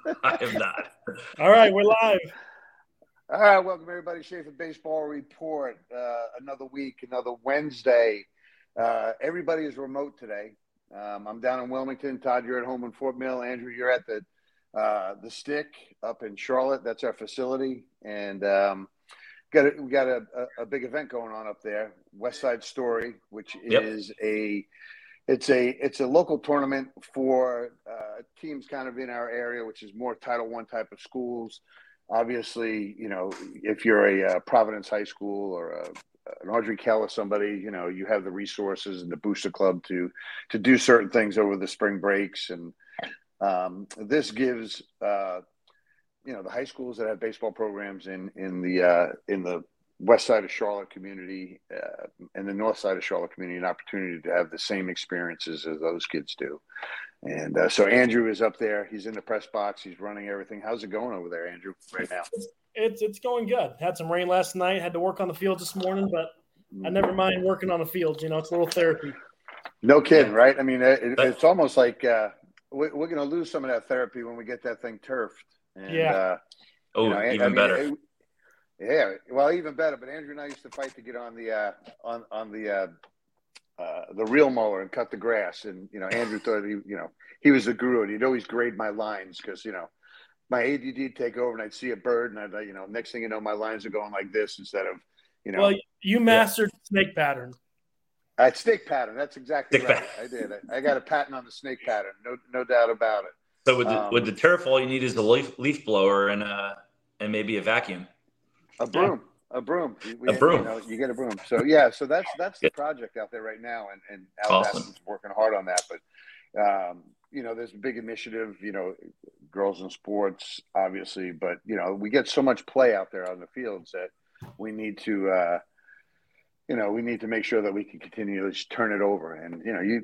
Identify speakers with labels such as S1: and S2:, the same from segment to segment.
S1: I have not.
S2: All right, we're live.
S3: All right, welcome everybody. Schaefer Baseball Report. Another week, another Wednesday. Everybody is remote today. I'm down in Wilmington. Todd, you're at home in Fort Mill. Andrew, you're at the Stick up in Charlotte. That's our facility, and we got a big event going on up there. West Side Story, which is It's a local tournament for teams kind of in our area, which is more Title I type of schools. Obviously, if you're a Providence High School or an Audrey Kell or somebody, you have the resources and the booster club to do certain things over the spring breaks. And this gives the high schools that have baseball programs in the west side of Charlotte community and the north side of Charlotte community an opportunity to have the same experiences as those kids do. And so Andrew is up there. He's in the press box. He's running everything. How's it going over there, Andrew, right now?
S2: It's going good. Had some rain last night. Had to work on the field this morning, but I never mind working on the field. It's a little therapy.
S3: No kidding, right? I mean, it's almost like we're going to lose some of that therapy when we get that thing turfed. And,
S1: even better.
S3: Yeah, well, even better. But Andrew and I used to fight to get on the real mower and cut the grass. And Andrew thought he was the guru, and he'd always grade my lines because my ADD would take over, and I'd see a bird, and I'd next thing you know, my lines are going like this instead of
S2: Well, you mastered snake pattern.
S3: Snake pattern. That's exactly right. I did. I got a patent on the snake pattern. No doubt about it.
S1: So with the turf, all you need is a leaf blower and maybe a vacuum.
S3: A broom. A broom.
S1: A broom.
S3: You get a broom. So yeah, so that's the project out there right now, and Al's working hard on that. But there's a big initiative. Girls in sports, obviously, but we get so much play out there on the fields that we need to. We need to make sure that we can continue to turn it over. And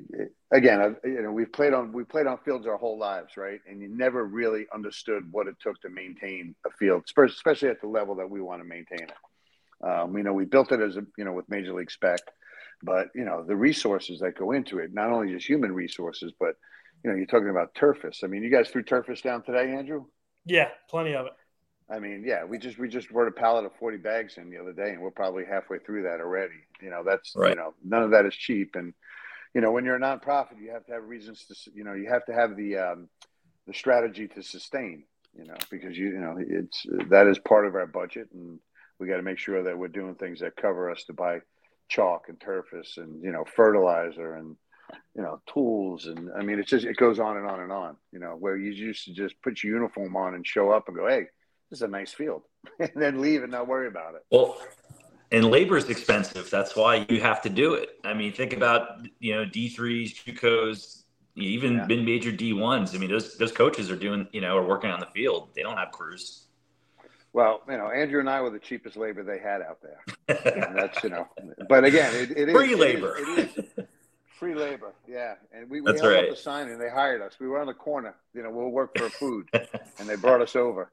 S3: we've played on fields our whole lives, right? And you never really understood what it took to maintain a field, especially at the level that we want to maintain it. We built it as with Major League Spec, but the resources that go into it, not only just human resources, but you're talking about turfus. I mean, you guys threw turfus down today, Andrew?
S2: Yeah, plenty of it.
S3: I mean, yeah, we just brought a pallet of 40 bags in the other day, and we're probably halfway through that already. That's
S1: right.
S3: None of that is cheap, and when you're a nonprofit, you have to have reasons to, you have to have the strategy to sustain, because that is part of our budget, and we got to make sure that we're doing things that cover us to buy chalk and turfus and fertilizer and tools, and I mean it goes on and on and on. Where you used to just put your uniform on and show up and go, hey, this is a nice field, and then leave and not worry about it.
S1: Well, and labor is expensive. That's why you have to do it. I mean, think about, D3s, JUCOs, even mid-major D1s. I mean, those coaches are doing, are working on the field. They don't have crews.
S3: Well, Andrew and I were the cheapest labor they had out there. And that's, but again, it is
S1: free labor.
S3: It is free labor. Yeah. And we
S1: held
S3: up the sign and they hired us. We were on the corner, we'll work for food, and they brought us over.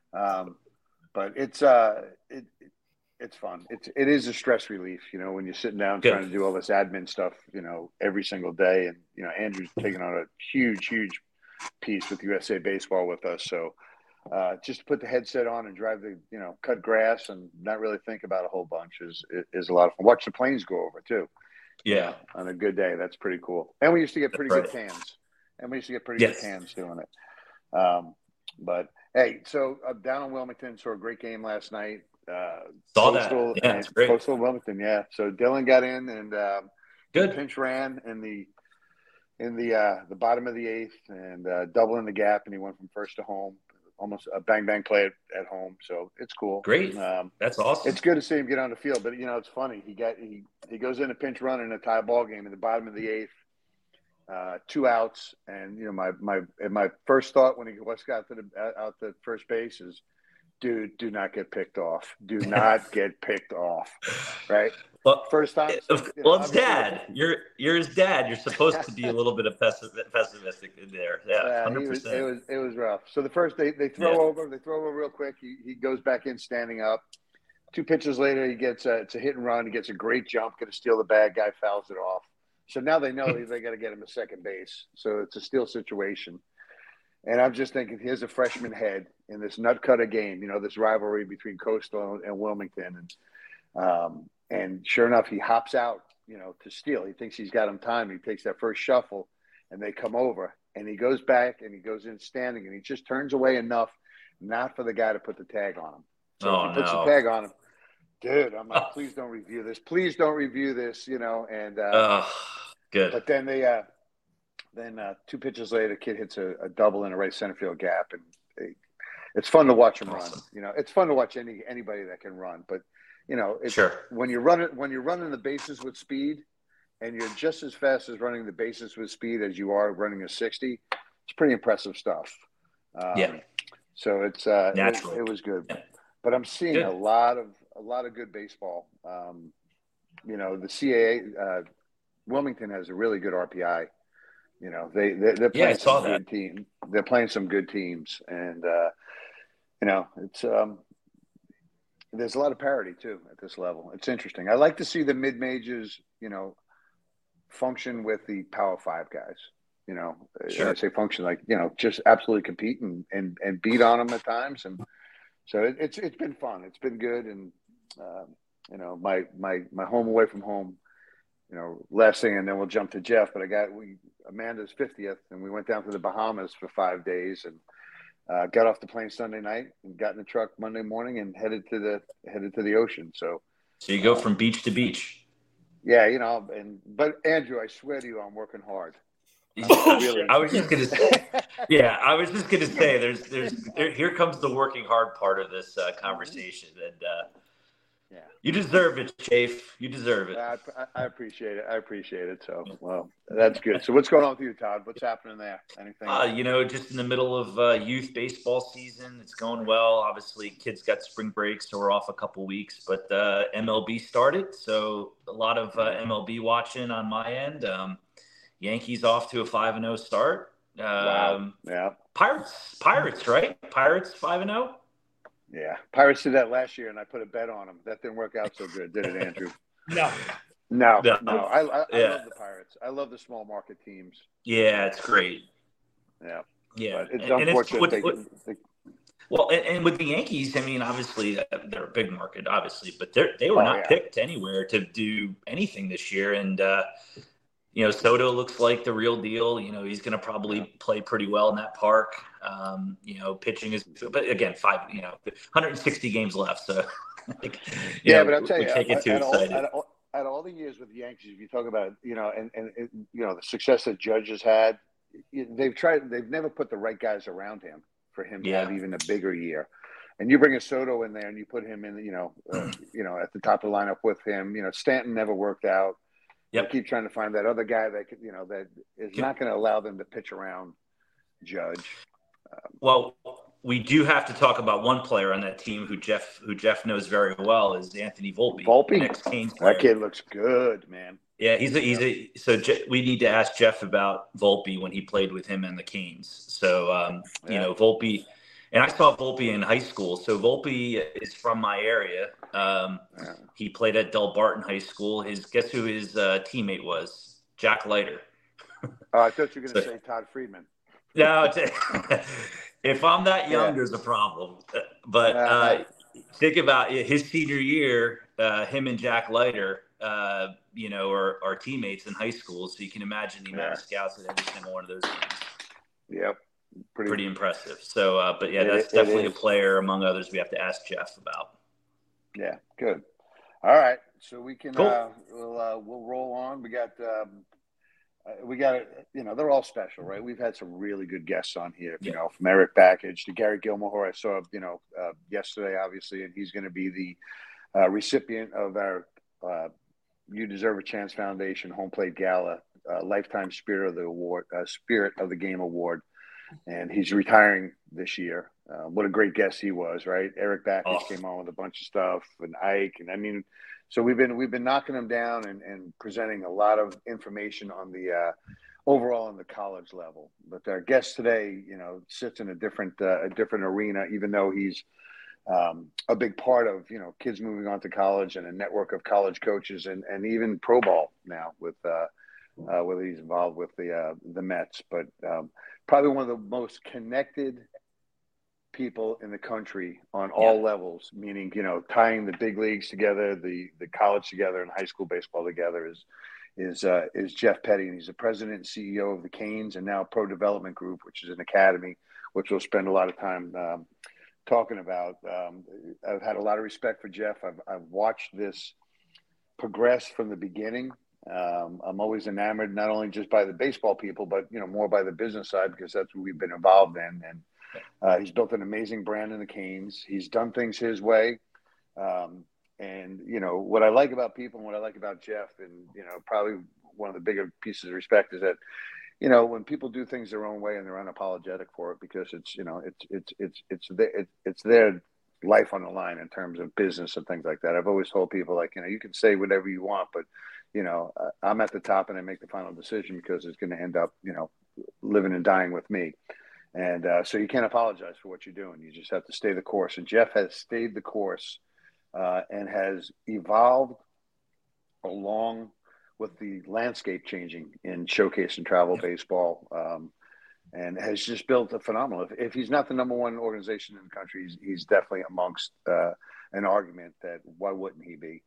S3: But it's fun. It is a stress relief, when you're sitting down trying to do all this admin stuff, every single day. And, Andrew's taking on a huge piece with USA Baseball with us. So just to put the headset on and drive cut grass and not really think about a whole bunch is a lot of fun. Watch the planes go over too.
S1: Yeah.
S3: On a good day. That's pretty cool. And we used to get pretty good cans. Good cans doing it. But hey, so down in Wilmington, saw a great game last night.
S1: Saw that. Yeah, it's great.
S3: Coastal Wilmington, yeah. So Dylan got in and
S1: good
S3: pinch ran in the bottom of the eighth and doubling the gap, and he went from first to home. Almost a bang play at home, so it's cool.
S1: Great, that's awesome.
S3: It's good to see him get on the field, but it's funny. He goes in a pinch run in a tie ball game in the bottom of the eighth, 2 outs, and my first thought when he got out to first base is, dude, do not get picked off. Do not get picked off. Right.
S1: Well,
S3: first time.
S1: Well, it's Dad. You're his dad. You're supposed to be a little bit of pessimistic in there. Yeah, 100%.
S3: It was rough. So the first they throw over. They throw over real quick. He goes back in standing up. 2 pitches later, he gets it's a hit and run. He gets a great jump. Going to steal the bag. Guy fouls it off. So now they know they got to get him to second base. So it's a steal situation. And I'm just thinking, here's a freshman head in this nut cutter game, this rivalry between Coastal and Wilmington. And sure enough, he hops out, to steal. He thinks he's got him time. He takes that first shuffle, and they come over. And he goes back, and he goes in standing, and he just turns away enough not for the guy to put the tag on him. So if he puts the tag on him, dude, I'm like, please don't review this. Please don't review this, and
S1: good.
S3: But then then 2 pitches later, the kid hits a double in a right center field gap, and it's fun to watch him run. It's fun to watch anybody that can run, but it's when you're running the bases with speed, and you're just as fast as running the bases with speed as you are running a 60. It's pretty impressive stuff. So it's it was good, but I'm seeing a lot of good baseball. The CAA Wilmington has a really good RPI. They're playing some good team. They're playing some good teams, and it's there's a lot of parity too at this level. It's interesting. I like to see the mid majors, function with the Power 5 guys. I say function like just absolutely compete and beat on them at times, and so it's been fun. It's been good, and my home away from home. Last thing, and then we'll jump to Jeff. But Amanda's 50th, and we went down to the Bahamas for 5 days, and got off the plane Sunday night, and got in the truck Monday morning, and headed to the ocean. So
S1: you go from beach to beach.
S3: Yeah, but Andrew, I swear to you, I'm working hard.
S1: I was just gonna say, here comes the working hard part of this conversation, and you deserve it, Chafe. You deserve it.
S3: I appreciate it. So, well, that's good. So, what's going on with you, Todd? What's happening there? Anything?
S1: Just in the middle of youth baseball season. It's going well. Obviously, kids got spring break, so we're off a couple weeks. But MLB started, so a lot of MLB watching on my end. Yankees off to a 5-0 start.
S3: Wow. Yeah.
S1: Pirates, right? Pirates 5-0.
S3: Yeah, Pirates did that last year, and I put a bet on them. That didn't work out so good, did it, Andrew?
S2: No.
S3: I love the Pirates. I love the small market teams.
S1: Yeah, it's great.
S3: Yeah.
S1: But
S3: it's unfortunate.
S1: And with the Yankees, I mean, obviously they're a big market, obviously, but they were not picked anywhere to do anything this year, and Soto looks like the real deal. He's going to probably play pretty well in that park. Pitching is, but again, 160 games left. So,
S3: but I'll tell you,
S1: can't get too excited.
S3: At all the years with the Yankees, if you talk about, and the success that Judge has had, they've never put the right guys around him for him to have even a bigger year. And you bring a Soto in there and you put him in, at the top of the lineup with him. Stanton never worked out. Yep. I keep trying to find that other guy that could, that is not going to allow them to pitch around Judge.
S1: Well, we do have to talk about one player on that team who Jeff knows very well is Anthony Volpe.
S3: That kid looks good, man.
S1: Yeah, we need to ask Jeff about Volpe when he played with him and the Canes. So, Volpe. And I saw Volpe in high school. So Volpe is from my area. He played at Del Barton High School. Guess who his teammate was? Jack Leiter.
S3: I thought you were going to say Todd Friedman.
S1: No, if I'm that young, there's a problem. But think about it, his senior year. Him and Jack Leiter, are teammates in high school. So you can imagine the amount of scouts at every single one of those games.
S3: Yep.
S1: Pretty impressive. So, that's definitely a player among others we have to ask Jeff about.
S3: Yeah, good. All right, so we can
S1: cool.
S3: We'll roll on. We got they're all special, right? We've had some really good guests on here, from Eric Backage to Gary Gilmore, who I saw, yesterday, obviously, and he's going to be the recipient of our You Deserve a Chance Foundation Home Plate Gala Lifetime Spirit of the Game Award. And he's retiring this year. What a great guest he was, right? Eric Backage came on with a bunch of stuff, and Ike, and so we've been knocking them down and presenting a lot of information on the overall on the college level. But our guest today, sits in a different arena, even though he's a big part of kids moving on to college and a network of college coaches and even pro ball now with whether he's involved with the Mets, but. probably one of the most connected people in the country on all levels, meaning, tying the big leagues together, the college together, and high school baseball together is Jeff Petty. And he's the president and CEO of the Canes and now Pro Development Group, which is an academy, which we'll spend a lot of time talking about. I've had a lot of respect for Jeff. I've watched this progress from the beginning. I'm always enamored, not only just by the baseball people, but, more by the business side, because that's what we've been involved in. And he's built an amazing brand in the Canes. He's done things his way. And, what I like about people and what I like about Jeff, and, probably one of the bigger pieces of respect is that, when people do things their own way and they're unapologetic for it, because it's their life on the line in terms of business and things like that. I've always told people, like, you can say whatever you want, but, I'm at the top and I make the final decision, because it's going to end up, living and dying with me. And so you can't apologize for what you're doing. You just have to stay the course. And Jeff has stayed the course and has evolved along with the landscape changing in showcase and travel baseball, and has just built a phenomenal. If he's not the number one organization in the country, he's definitely amongst an argument that why wouldn't he be?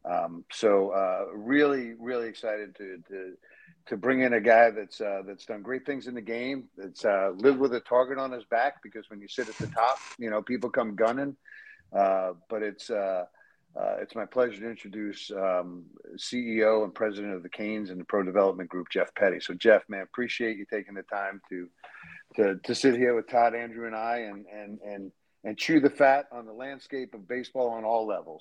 S3: So really, really excited to bring in a guy that's done great things in the game, that's lived with a target on his back, because when you sit at the top, people come gunning. But it's my pleasure to introduce CEO and president of the Canes and the Pro Development Group, Jeff Petty. So, Jeff, man, appreciate you taking the time to sit here with Todd, Andrew, and I, and chew the fat on the landscape of baseball on all levels.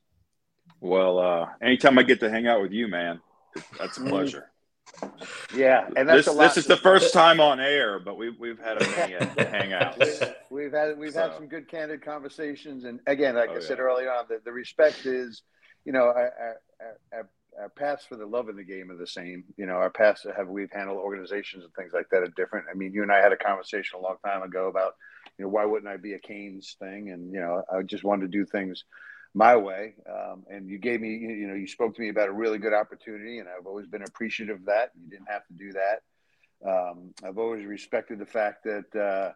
S4: Well, anytime I get to hang out with you, man, that's a pleasure.
S3: Yeah, and that's
S4: this is the first time on air, but we've had many hangouts.
S3: We've had some good, candid conversations, and again, like I said earlier on, the respect is, our paths for the love of the game are the same. Our paths we've handled organizations and things like that are different. I mean, you and I had a conversation a long time ago about, why wouldn't I be a Canes thing, and I just wanted to do things my way. And you gave me, you spoke to me about a really good opportunity, and I've always been appreciative of that. You didn't have to do that. I've always respected the fact that, that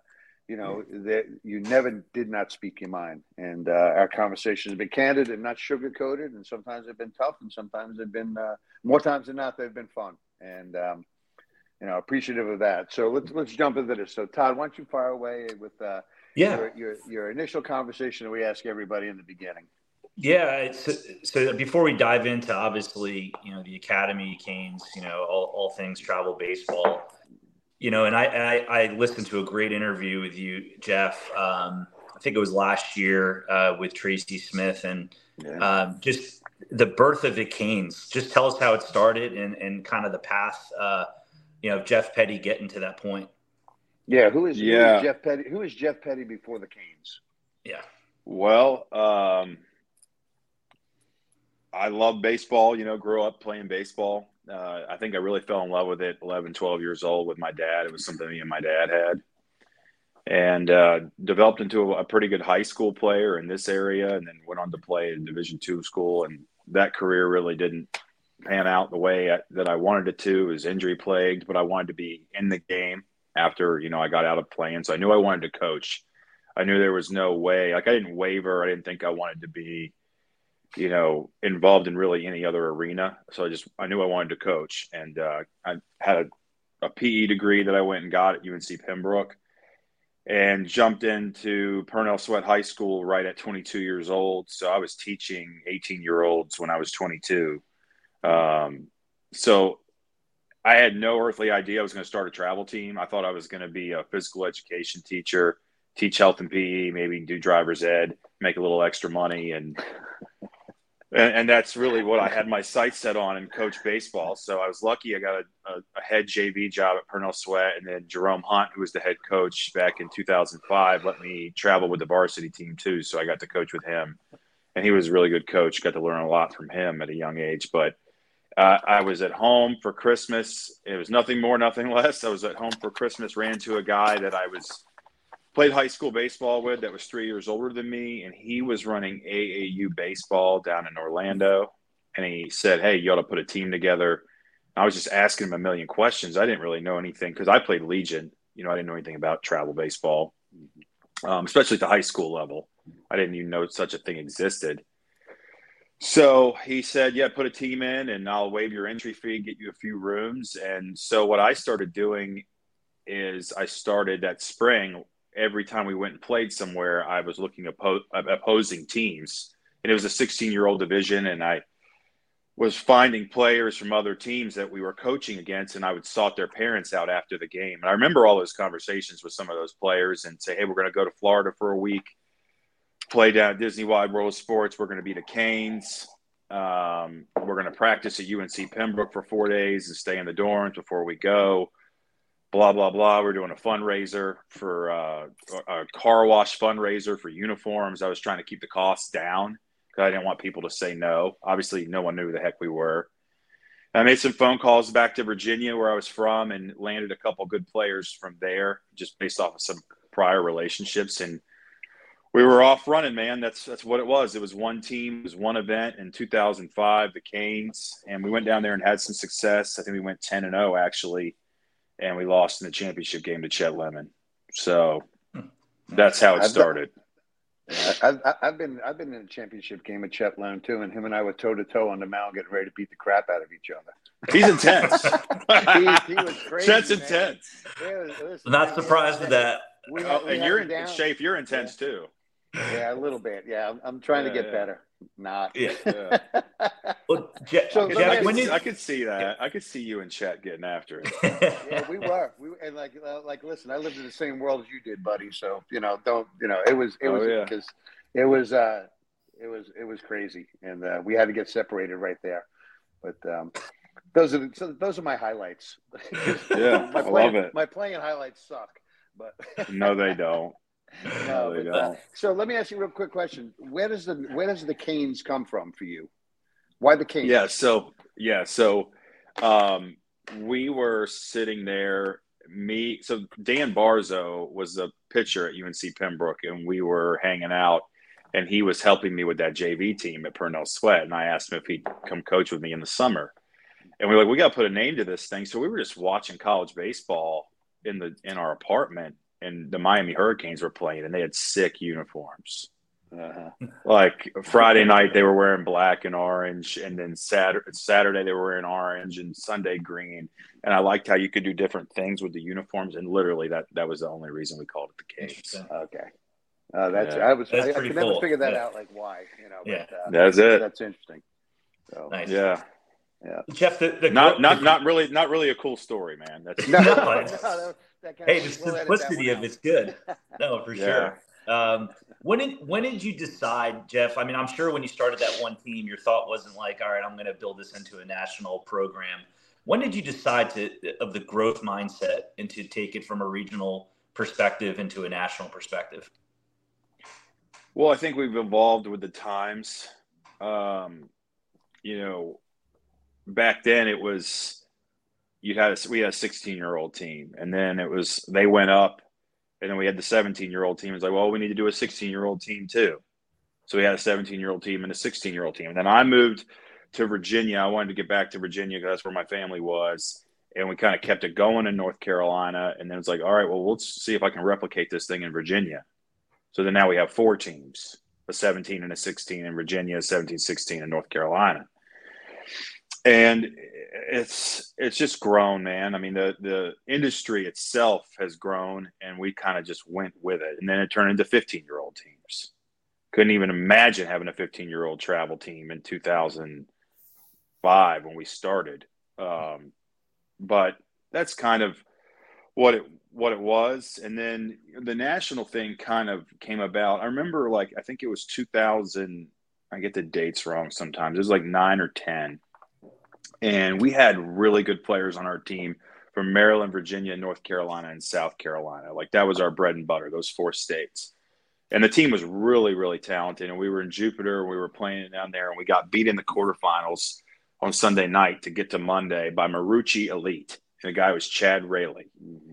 S3: you never did not speak your mind. And our conversations have been candid and not sugar-coated, and sometimes they've been tough, and sometimes they've been, more times than not, they've been fun. And, appreciative of that. So let's jump into this. So, Todd, why don't you fire away with your initial conversation that we ask everybody in the beginning?
S1: Yeah. So before we dive into, obviously, the Academy, Canes, all things travel baseball, and I listened to a great interview with you, Jeff. I think it was last year with Tracy Smith, and just the birth of the Canes. Just tell us how it started and kind of the path, Jeff Petty getting to that point.
S3: Yeah. Who is Jeff Petty? Who is Jeff Petty before the Canes?
S1: Yeah.
S4: Well, I love baseball, grew up playing baseball. I think I really fell in love with it 11, 12 years old with my dad. It was something me and my dad had. And developed into a pretty good high school player in this area, and then went on to play at Division II school. And that career really didn't pan out the way that I wanted it to. It was injury plagued, but I wanted to be in the game after, I got out of playing. So I knew I wanted to coach. I knew there was no way. Like, I didn't waver. I didn't think I wanted to be, involved in really any other arena. So I knew I wanted to coach. And I had a PE degree that I went and got at UNC Pembroke, and jumped into Purnell Sweat High School right at 22 years old. So I was teaching 18-year-olds when I was 22. So I had no earthly idea I was going to start a travel team. I thought I was going to be a physical education teacher, teach health and PE, maybe do driver's ed, make a little extra money. And that's really what I had my sights set on, and coach baseball. So I was lucky. I got a head JV job at Purnell Sweat, and then Jerome Hunt, who was the head coach back in 2005, let me travel with the varsity team too. So I got to coach with him, and he was a really good coach. Got to learn a lot from him at a young age. But I was at home for Christmas. It was nothing more, nothing less. I was at home for Christmas, ran into a guy that I played high school baseball with that was 3 years older than me, and he was running AAU baseball down in Orlando. And he said, "Hey, you ought to put a team together." I was just asking him a million questions. I didn't really know anything because I played Legion I didn't know anything about travel baseball, especially at the high school level. I didn't even know such a thing existed. So he said, yeah, put a team in and I'll waive your entry fee, get you a few rooms. And so what I started doing is I started that spring, every time we went and played somewhere, I was looking at opposing teams. And it was a 16-year-old division, and I was finding players from other teams that we were coaching against, and I would sought their parents out after the game. And I remember all those conversations with some of those players and say, hey, we're going to go to Florida for a week, play down at Disney Wide World of Sports. We're going to be the Canes. We're going to practice at UNC Pembroke for 4 days and stay in the dorms before we go. Blah, blah, blah. We're doing a fundraiser for a car wash fundraiser for uniforms. I was trying to keep the costs down because I didn't want people to say no. Obviously, no one knew who the heck we were. I made some phone calls back to Virginia, where I was from, and landed a couple good players from there just based off of some prior relationships. And we were off running, man. That's what it was. It was one team. It was one event in 2005, the Canes. And we went down there and had some success. I think we went 10-0, actually. And we lost in the championship game to Chet Lemon. So that's how it started.
S3: I've been in a championship game with Chet Lemon too, and him and I were toe to toe on the mound, getting ready to beat the crap out of each other.
S4: He's intense.
S3: he was crazy.
S4: Chet's
S3: man.
S4: intense.
S1: Not surprised with that.
S4: And you're Shafe, you're intense too.
S3: Yeah, a little bit. Yeah, I'm trying to get better. Not.
S1: Yeah. Well, Jeff,
S4: I could see that. Yeah. I could see you and Chet getting after it.
S3: Yeah, we were. And listen, I lived in the same world as you did, buddy. So it was because it was crazy, and we had to get separated right there. But those are my highlights.
S4: Yeah, I love it.
S3: My playing highlights suck, but
S4: no, they don't.
S3: No, they don't. So let me ask you a real quick question. Where does the Canes come from for you? Why the Canes?
S4: So we were sitting there. So Dan Barzo was a pitcher at UNC Pembroke, and we were hanging out, and he was helping me with that JV team at Purnell Sweat. And I asked him if he'd come coach with me in the summer. And we were like, we got to put a name to this thing. So we were just watching college baseball in our apartment. And the Miami Hurricanes were playing, and they had sick uniforms. Like Friday night, they were wearing black and orange, and then Saturday they were wearing orange, and Sunday green. And I liked how you could do different things with the uniforms. And literally, that was the only reason we called it the Canes.
S3: Okay, I could never figure that out. Like why?
S4: But, that's it.
S3: That's interesting. So,
S1: nice.
S4: Yeah.
S1: Jeff,
S4: not really a cool story, man. That's
S1: hey, the simplicity of it's good. No, for sure. When did you decide, Jeff? I mean, I'm sure when you started that one team, your thought wasn't like, all right, I'm going to build this into a national program. When did you decide of the growth mindset and to take it from a regional perspective into a national perspective?
S4: Well, I think we've evolved with the times. Back then it was we had a 16-year-old team, and then they went up, and then we had the 17-year-old team. It's like, well, we need to do a 16-year-old team too. So we had a 17-year-old team and a 16-year-old team. And then I moved to Virginia. I wanted to get back to Virginia because that's where my family was. And we kind of kept it going in North Carolina. And then it's like, all right, well, let's see if I can replicate this thing in Virginia. So then now we have 4 teams, a 17 and a 16 in Virginia, 17, 16 in North Carolina. And it's just grown, man. I mean, the industry itself has grown, and we kind of just went with it. And then it turned into 15-year-old teams. Couldn't even imagine having a 15-year-old travel team in 2005 when we started. But that's kind of what it was. And then the national thing kind of came about. I remember, I think it was 2000. I get the dates wrong sometimes. It was like 9 or 10. And we had really good players on our team from Maryland, Virginia, North Carolina, and South Carolina. That was our bread and butter, those 4 states. And the team was really, really talented. And we were in Jupiter, and we were playing down there, and we got beat in the quarterfinals on Sunday night to get to Monday by Marucci Elite. And the guy was Chad Rayleigh.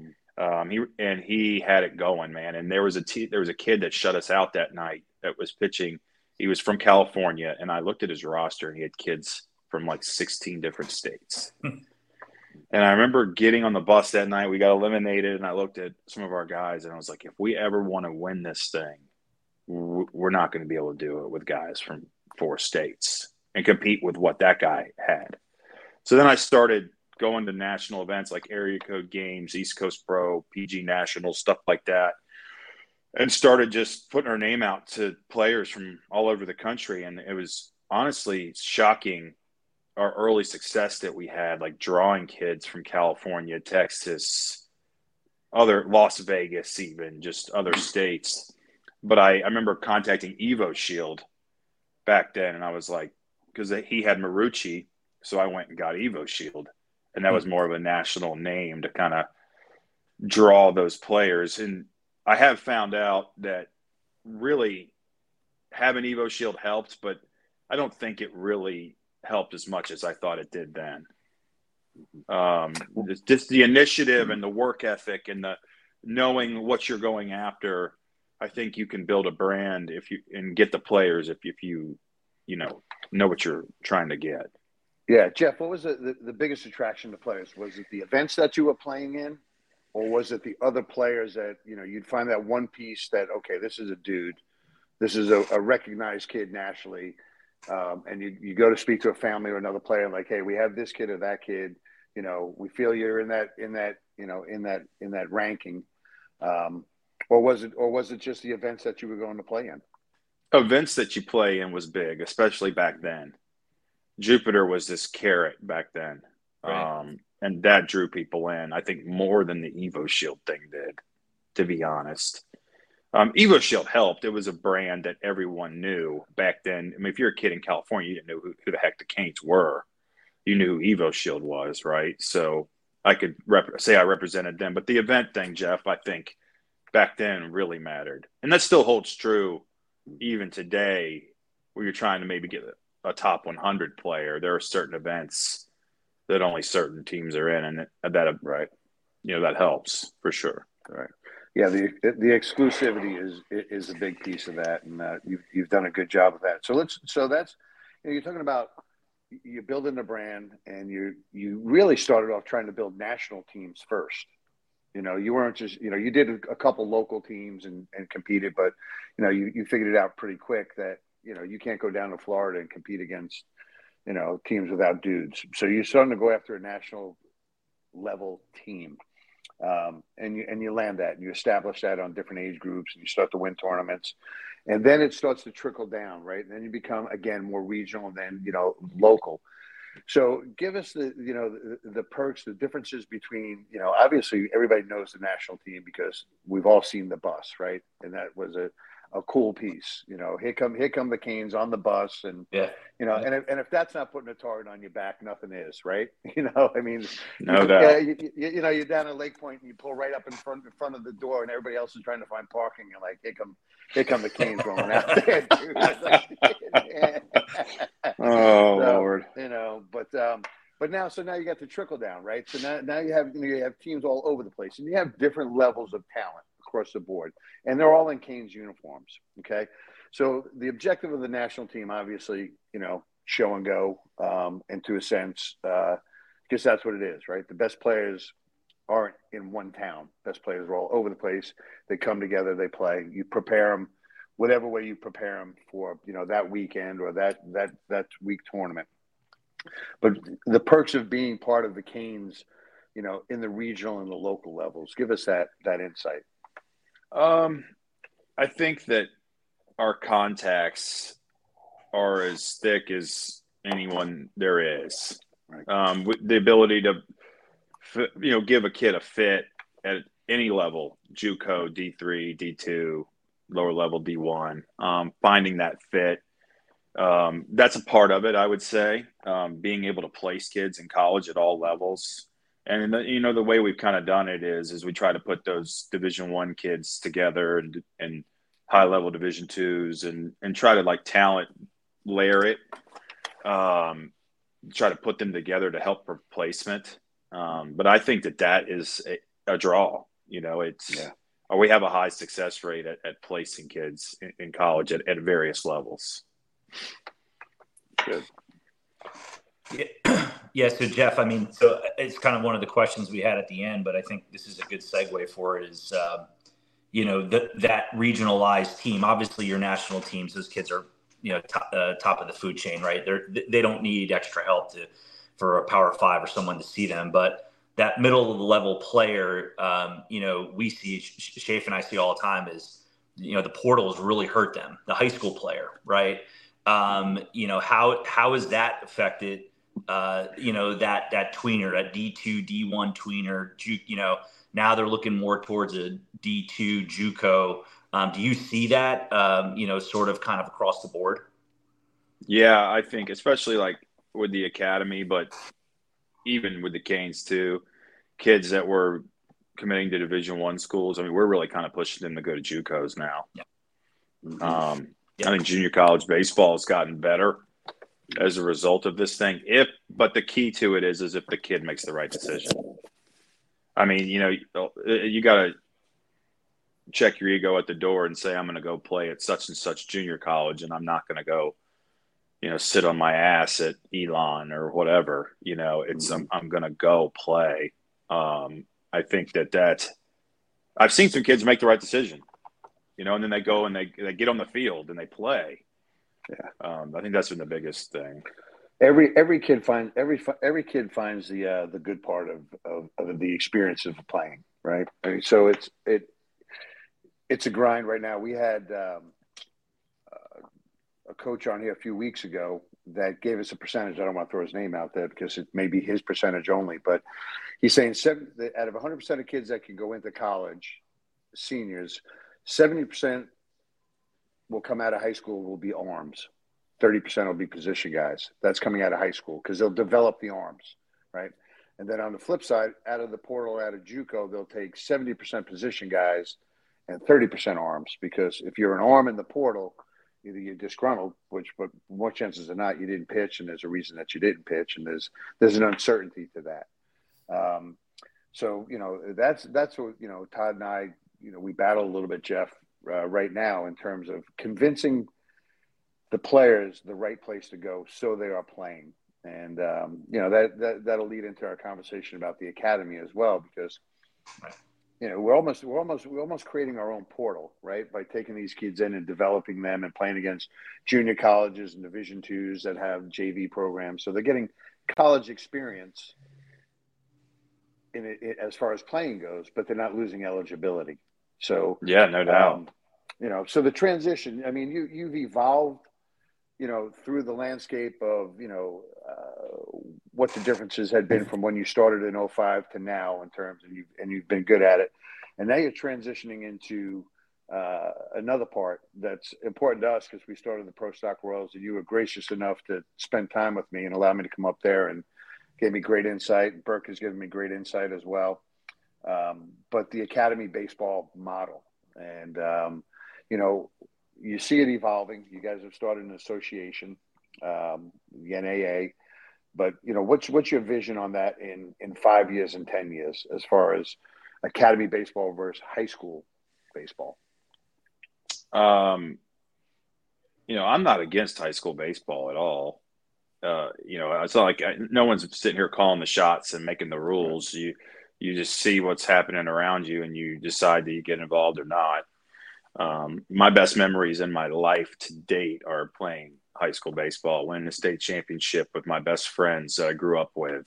S4: He had it going, man. And there was a kid that shut us out that night that was pitching. He was from California, and I looked at his roster, and he had kids from 16 different states. And I remember getting on the bus that night. We got eliminated, and I looked at some of our guys, and I was like, if we ever want to win this thing, we're not going to be able to do it with guys from 4 states and compete with what that guy had. So then I started going to national events like Area Code Games, East Coast Pro, PG National, stuff like that, and started just putting our name out to players from all over the country. And it was honestly shocking, our early success that we had, like drawing kids from California, Texas, other Las Vegas, even just other states. But I remember contacting Evo Shield back then, and I was like, because he had Marucci, so I went and got Evo Shield, and that was more of a national name to kind of draw those players. And I have found out that really having Evo Shield helped, but I don't think it really helped as much as I thought it did then. Just the initiative and the work ethic and the knowing what you're going after. I think you can build a brand and get the players if you know what you're trying to get.
S3: Yeah, Jeff, what was the biggest attraction to players? Was it the events that you were playing in, or was it the other players that, you'd find that one piece that, okay, this is a dude, this is a recognized kid nationally, and you go to speak to a family or another player and like, hey, we have this kid or that kid, we feel you're in that ranking, or was it just the events that you were going to play in?
S4: Events that you play in was big, especially back then. Jupiter was this carrot back then. Right. And that drew people in, I think, more than the Evo Shield thing did, to be honest. Evo Shield helped. It was a brand that everyone knew back then. I mean, if you're a kid in California, you didn't know who the heck the Canes were. You knew who Evo Shield was, right? So I could say I represented them. But the event thing, Jeff, I think back then really mattered. And that still holds true even today, where you're trying to maybe get a top 100 player. There are certain events that only certain teams are in, and that helps for sure.
S3: Right. Yeah, the exclusivity is a big piece of that, and you've done a good job of that. So that's you're talking about you're building a brand, and you really started off trying to build national teams first. You weren't just you did a couple local teams and competed, but you figured it out pretty quick that you can't go down to Florida and compete against teams without dudes. So you're starting to go after a national level team. And you land that, and you establish that on different age groups, and you start to win tournaments, and then it starts to trickle down, right? And then you become again more regional, and then local. So give us the perks, the differences between obviously everybody knows the national team because we've all seen the bus, right? And that was a cool piece. Here come the Canes on the bus, and and if that's not putting a target on your back, nothing is, right? I mean,
S4: no doubt.
S3: You're down at Lake Point and you pull right up in front of the door, and everybody else is trying to find parking. You're like, here come the Canes rolling out there, dude.
S4: Lord.
S3: But now you got the trickle down, right? So now you have teams all over the place, and you have different levels of talent across the board, and they're all in Canes uniforms. Okay, so the objective of the national team, obviously, show and go, and to a sense, because that's what it is, right? The best players aren't in one town. Best players are all over the place. They come together, they play. You prepare them, whatever way you prepare them for, that weekend or that week tournament. But the perks of being part of the Canes, in the regional and the local levels, give us that insight.
S4: I think that our contacts are as thick as anyone there is. Right. With the ability to, give a kid a fit at any level, JUCO, D3, D2, lower level D1, finding that fit. That's a part of it, I would say, being able to place kids in college at all levels. And the way we've kind of done it is we try to put those Division I kids together and high level Division IIs and try to talent layer it, try to put them together to help for placement. But I think that is a draw. We have a high success rate at placing kids in college at various levels.
S3: Good.
S1: Yeah. Yeah. So Jeff, I mean, so it's kind of one of the questions we had at the end, but I think this is a good segue for it is, that regionalized team, obviously your national teams, those kids are, top of the food chain, right? They don't need extra help for a Power Five or someone to see them, but that middle of the level player, we see, Shafe and I see all the time is, the portal has really hurt them, the high school player, right? How has that affected, that tweener, that D2, D1 tweener, now they're looking more towards a D2 JUCO. Do you see that, sort of kind of across the board?
S4: Yeah, I think especially like with the academy, but even with the Canes too, kids that were committing to Division I schools. I mean, we're really kind of pushing them to go to JUCOs now.
S1: Yeah.
S4: I think junior college baseball has gotten better as a result of this thing. But the key to it is if the kid makes the right decision. I mean, you got to check your ego at the door and say, I'm going to go play at such and such junior college, and I'm not going to go, sit on my ass at Elon or whatever. I'm going to go play. I think that I've seen some kids make the right decision, and then they go and they get on the field and they play. Yeah. I think that's been the biggest thing.
S3: Every kid finds the good part of the experience of playing, right? I mean, so it's a grind right now. We had a coach on here a few weeks ago that gave us a percentage. I don't want to throw his name out there because it may be his percentage only, but he's saying out of 100% of kids that can go into college, seniors, 70% will come out of high school will be arms. 30% will be position guys. That's coming out of high school because they'll develop the arms, right? And then on the flip side, out of the portal, out of JUCO, they'll take 70% position guys and 30% arms, because if you're an arm in the portal, either you're disgruntled, but more chances than not, you didn't pitch, and there's a reason that you didn't pitch, and there's an uncertainty to that. So that's what Todd and I we battle a little bit, Jeff, right now in terms of convincing the players the right place to go so they are playing, and that'll lead into our conversation about the academy as well, because we're almost creating our own portal, right? By taking these kids in and developing them and playing against junior colleges and Division IIs that have JV programs. So they're getting college experience in it as far as playing goes, but they're not losing eligibility. So
S4: yeah, no doubt.
S3: So the transition, I mean, you've evolved, through the landscape of, what the differences had been from when you started in 2005 to now in terms, and you've been good at it. And now you're transitioning into another part that's important to us, because we started the Pro Stock Royals, and you were gracious enough to spend time with me and allow me to come up there, and gave me great insight. Burke has given me great insight as well. But the academy baseball model, and, you see it evolving. You guys have started an association, the NAA. But, what's your vision on that in 5 years and 10 years as far as academy baseball versus high school baseball?
S4: I'm not against high school baseball at all. It's not like no one's sitting here calling the shots and making the rules. You just see what's happening around you, and you decide that you get involved or not. My best memories in my life to date are playing high school baseball, winning the state championship with my best friends that I grew up with.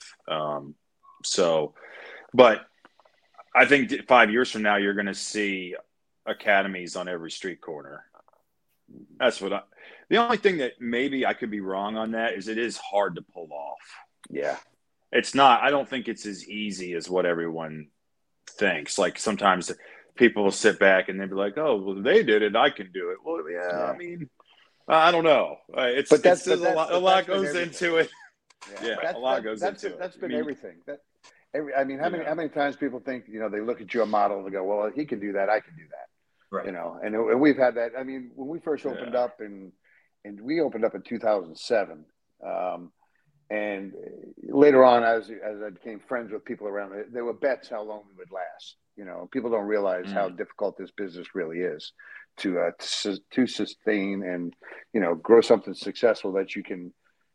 S4: But I think 5 years from now, you're going to see academies on every street corner. That's the only thing that maybe I could be wrong on that is it is hard to pull off.
S3: Yeah.
S4: It's not, I don't think it's as easy as what everyone thinks. Like sometimes people will sit back and they'll be like, oh, well, they did it, I can do it. Well, yeah. I mean, I don't know. A lot goes into it. A lot goes into it.
S3: That's been everything. How many times people think, they look at your model and they go, well, he can do that, I can do that.
S1: Right.
S3: And we've had that. I mean, when we first opened up and we opened up in 2007, and later on, as I became friends with people around there were bets how long we would last. People don't realize how difficult this business really is to sustain and, grow something successful that you can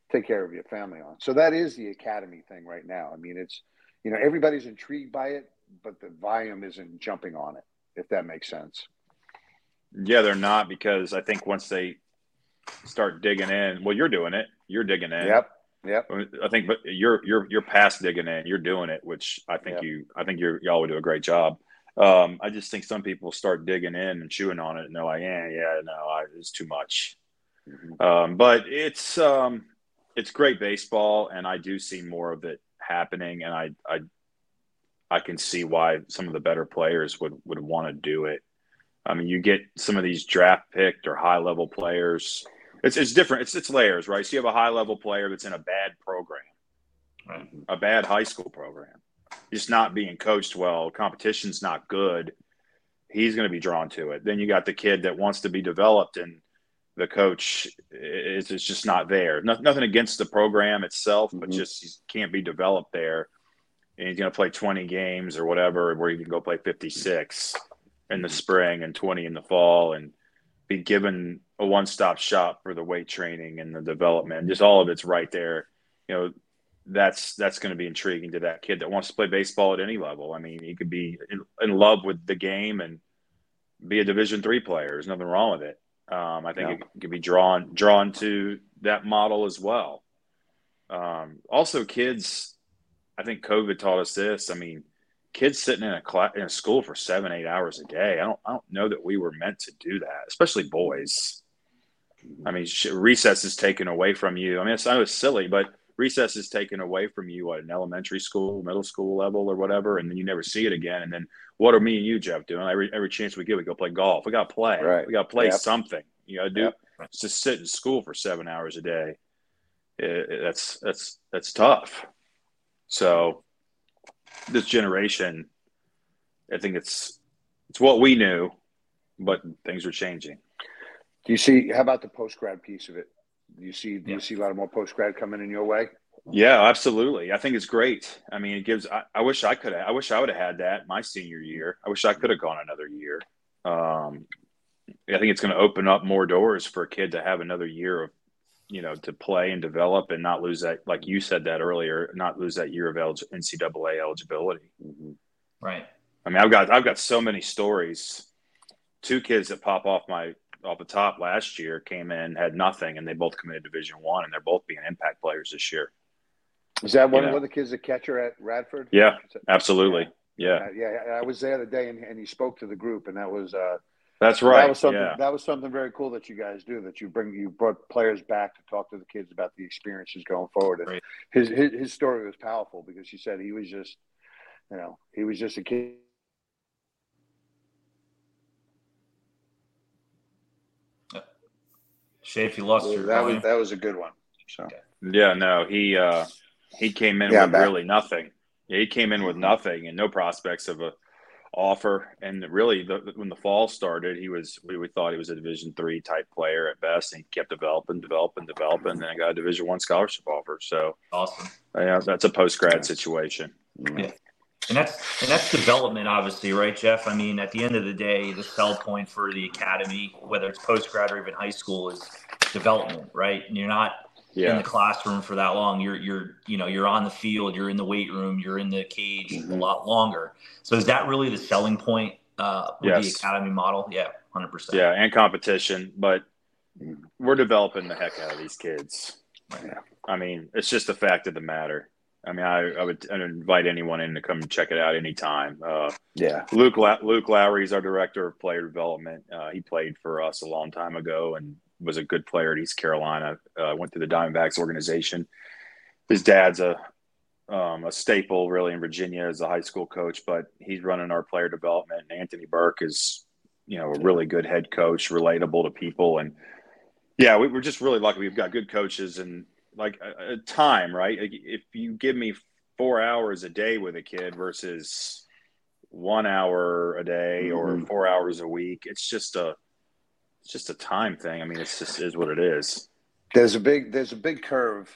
S3: take care of your family on. So that is the academy thing right now. I mean, it's, everybody's intrigued by it, but the volume isn't jumping on it, if that makes sense.
S4: Yeah, they're not, because I think once they start digging in, well, you're doing it. You're digging in.
S3: Yep.
S4: I think, but you're past digging in. You're doing it, which I think y'all would do a great job. I just think some people start digging in and chewing on it, and they're like, it's too much.
S3: Mm-hmm.
S4: But it's great baseball, and I do see more of it happening, and I can see why some of the better players would want to do it. I mean, you get some of these draft picked or high level players. It's different. It's layers, right? So you have a high level player that's in a bad program,
S1: Right.
S4: a bad high school program, just not being coached well. Competition's not good. He's going to be drawn to it. Then you got the kid that wants to be developed, and the coach is just not there. Nothing against the program itself, but just he can't be developed there. And he's going to play 20 games or whatever, where he can go play 56 in the spring and 20 in the fall, and be given a one-stop shop for the weight training and the development. Just all of it's right there. That's going to be intriguing to that kid that wants to play baseball at any level. I mean, he could be in love with the game and be a Division III player. There's nothing wrong with it. I think it could be drawn to that model as well. Also, kids, I think COVID taught us this. I mean, kids sitting in a school for 7-8 hours a day. I don't know that we were meant to do that, especially boys. I mean, recess is taken away from you. I mean, I know it's silly, but recess is taken away from you at an elementary school, middle school level, or whatever, and then you never see it again. And then what are me and you, Jeff, doing? Every chance we get, we go play golf. We got to play.
S3: Right.
S4: We got to play something. You got to do.
S3: Yep.
S4: Just sit in school for 7 hours a day. That's tough. So this generation, I think it's what we knew, but things are changing.
S3: Do you see? How about the post-grad piece of it? Do you see a lot of more post-grad coming in your way?
S4: Yeah, absolutely. I think it's great. I mean, it gives. I wish I would have had that my senior year. I wish I could have gone another year. I think it's going to open up more doors for a kid to have another year of, to play and develop and not lose that, like you said that earlier, not lose that year of NCAA eligibility.
S3: Mm-hmm.
S1: Right.
S4: I mean, I've got so many stories. 2 kids that pop off the top last year came in, had nothing, and they both committed Division I, and they're both being impact players this year.
S3: Is that one of the kids, the catcher at Radford?
S4: Yeah, absolutely. Yeah.
S3: I was there the day, and he spoke to the group, and that was
S4: that's right.
S3: That was something very cool that you guys do. That you brought players back to talk to the kids about the experiences going forward. And
S1: right.
S3: His story was powerful because he said he was just, he was just a kid.
S1: Shay, if you lost your
S3: that was a good one. So
S4: yeah, no, he came in with really nothing. Yeah, he came in with nothing and no prospects of a offer. And really, when the fall started, we thought he was a Division III type player at best, and he kept developing, and then I got a Division I scholarship offer. So
S1: awesome.
S4: Yeah, that's a post grad situation.
S1: Yeah. And that's development, obviously, right, Jeff? I mean, at the end of the day, the sell point for the academy, whether it's post grad or even high school, is development, right? And you're not in the classroom for that long. You're on the field, you're in the weight room, you're in the cage a lot longer. So is that really the selling point with the academy model? Yeah, 100%.
S4: Yeah, and competition, but we're developing the heck out of these kids.
S3: Yeah.
S4: I mean, it's just the fact of the matter. I mean, I would invite anyone in to come and check it out anytime. Luke Lowry is our director of player development. He played for us a long time ago and was a good player at East Carolina. Went through the Diamondbacks organization. His dad's a staple really in Virginia as a high school coach, but he's running our player development. And Anthony Burke is, a really good head coach, relatable to people. And we're just really lucky. We've got good coaches and a time, right? Like if you give me 4 hours a day with a kid versus 1 hour a day or 4 hours a week, it's just a time thing. I mean, it's just is what it is.
S3: There's a big curve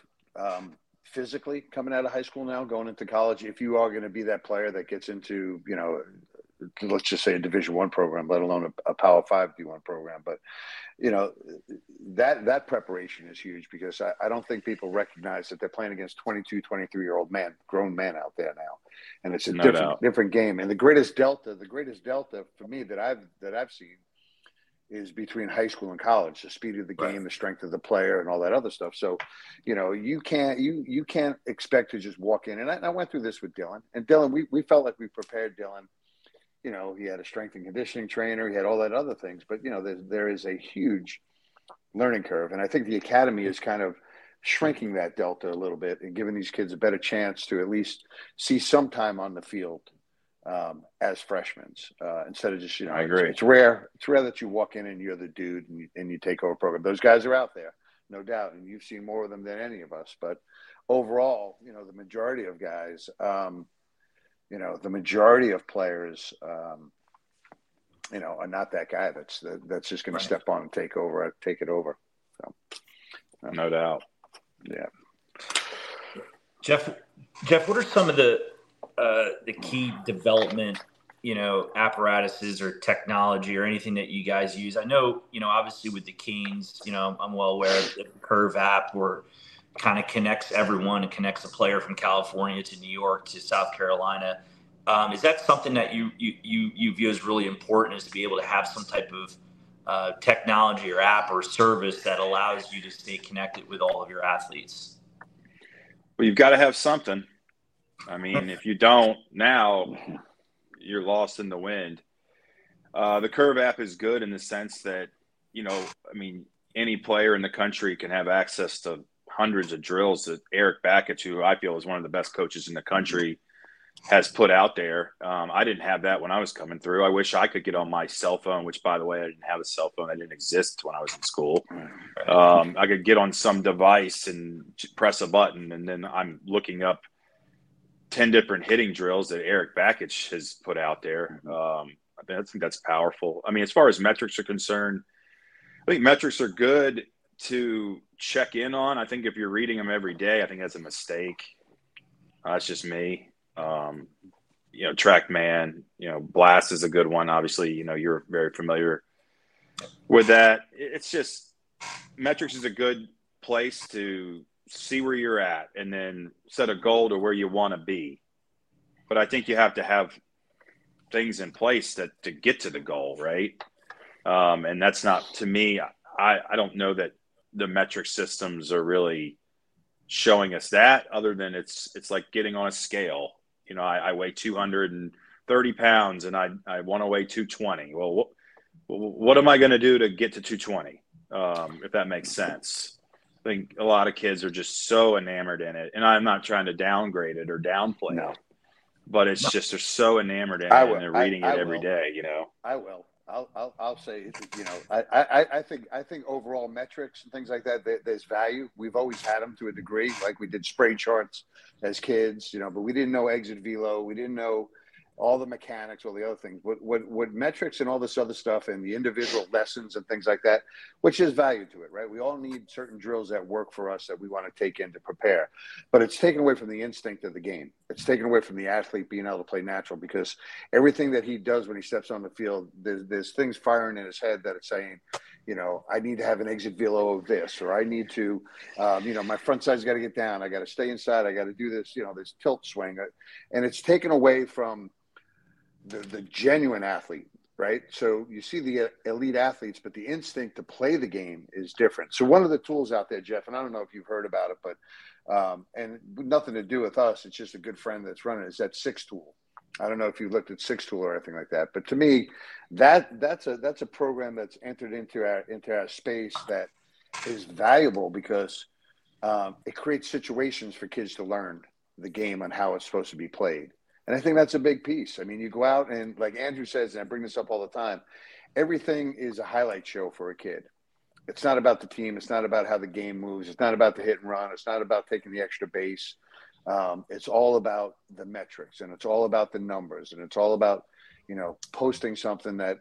S3: physically coming out of high school now, going into college. If you are going to be that player that gets into, let's just say a Division I program, let alone a Power 5 D1 program. But that preparation is huge, because I don't think people recognize that they're playing against 22, 23-year-old grown men out there now, and it's a different game. And the greatest delta for me that I've seen is between high school and college: the speed of the game, right, the strength of the player, and all that other stuff. So, you can't expect to just walk in. And I went through this with Dylan. And Dylan, we felt like we prepared Dylan. He had a strength and conditioning trainer. He had all that other things. But, there is a huge learning curve. And I think the academy is kind of shrinking that delta a little bit and giving these kids a better chance to at least see some time on the field as freshmen, instead of just,
S4: I agree.
S3: It's rare that you walk in and you're the dude and you take over a program. Those guys are out there, no doubt, and you've seen more of them than any of us. But overall, the majority of guys, the majority of players, are not that guy that's just going to step on and take it over. So,
S4: no doubt.
S3: Yeah.
S1: Jeff, what are some of the key development, apparatuses or technology or anything that you guys use? I know, obviously with the Canes, I'm well aware of the Curve app, where kind of connects everyone and connects a player from California to New York to South Carolina. Is that something that you view as really important, is to be able to have some type of technology or app or service that allows you to stay connected with all of your athletes?
S4: Well, you've got to have something. I mean, if you don't, now you're lost in the wind. The Curve app is good in the sense that, any player in the country can have access to hundreds of drills that Eric Bakich, who I feel is one of the best coaches in the country, has put out there. I didn't have that when I was coming through. I wish I could get on my cell phone, which, by the way, I didn't have a cell phone. I didn't exist when I was in school. I could get on some device and press a button, and then I'm looking up 10 different hitting drills that Eric Bakich has put out there. I think that's powerful. I mean, as far as metrics are concerned, I think metrics are good to check in on. I think if you're reading them every day, I think that's a mistake. That's just me. TrackMan, Blast is a good one. Obviously, you're very familiar with that. It's just, metrics is a good place to see where you're at and then set a goal to where you want to be. But I think you have to have things in place to get to the goal, right? And that's not, to me, I don't know that the metric systems are really showing us that, other than it's like getting on a scale. I weigh 230 pounds and I want to weigh 220. Well, what am I going to do to get to 220? If that makes sense. I think a lot of kids are just so enamored in it, and I'm not trying to downgrade it or downplay it, but it's just, they're so enamored in it, and they're reading it every day.
S3: I will. I'll say, I think overall metrics and things like that, there's value. We've always had them to a degree, like we did spray charts as kids, but we didn't know exit velo. We didn't know all the mechanics, all the other things. What metrics and all this other stuff and the individual lessons and things like that, which is value to it, right? We all need certain drills that work for us that we want to take in to prepare. But it's taken away from the instinct of the game. It's taken away from the athlete being able to play natural, because everything that he does when he steps on the field, there's things firing in his head that it's saying, I need to have an exit velo of this, or I need to, my front side's got to get down. I got to stay inside. I got to do this, this tilt swing. And it's taken away from the genuine athlete, right? So you see the elite athletes, but the instinct to play the game is different. So one of the tools out there, Jeff, and I don't know if you've heard about it, but and nothing to do with us, it's just a good friend that's running, is that Six Tool. I don't know if you looked at Six Tool or anything like that, but to me, that's a program that's entered into our space that is valuable, because it creates situations for kids to learn the game and how it's supposed to be played. And I think that's a big piece. I mean, you go out and, like Andrew says, and I bring this up all the time, everything is a highlight show for a kid. It's not about the team. It's not about how the game moves. It's not about the hit and run. It's not about taking the extra base. It's all about the metrics, and it's all about the numbers, and it's all about, posting something that,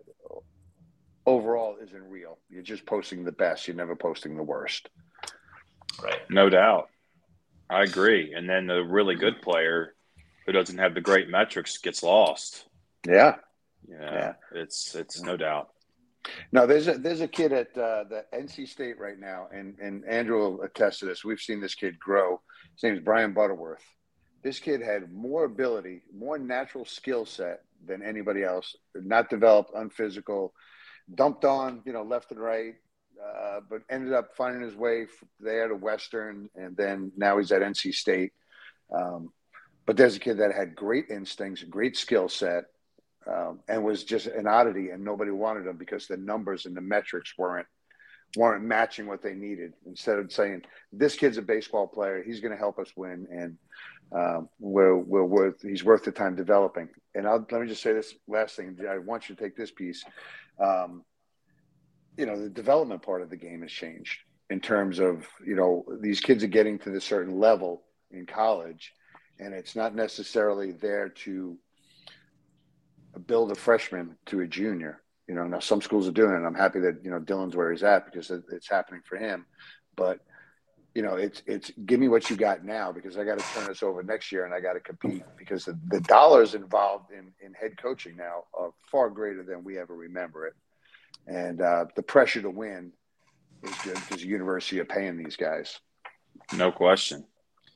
S3: overall isn't real. You're just posting the best. You're never posting the worst.
S4: Right. No doubt. I agree. And then the really good player who doesn't have the great metrics gets lost.
S3: Yeah.
S4: Yeah. It's no doubt.
S3: No, there's a kid at the NC State right now, and Andrew will attest to this. We've seen this kid grow. His name is Brian Butterworth. This kid had more ability, more natural skill set than anybody else. Not developed, unphysical, dumped on, left and right, but ended up finding his way there to Western, and then now he's at NC State. But there's a kid that had great instincts, great skill set, and was just an oddity, and nobody wanted him because the numbers and the metrics weren't matching what they needed. Instead of saying, this kid's a baseball player, he's going to help us win, and he's worth the time developing. And let me just say this last thing. I want you to take this piece. The development part of the game has changed in terms of, these kids are getting to the certain level in college, and it's not necessarily there to build a freshman to a junior. Now some schools are doing it, and I'm happy that, Dylan's where he's at because it's happening for him. But, it's give me what you got now, because I got to turn this over next year and I got to compete, because the dollars involved in head coaching now are far greater than we ever remember it. And the pressure to win is good because the university are paying these guys.
S4: No question.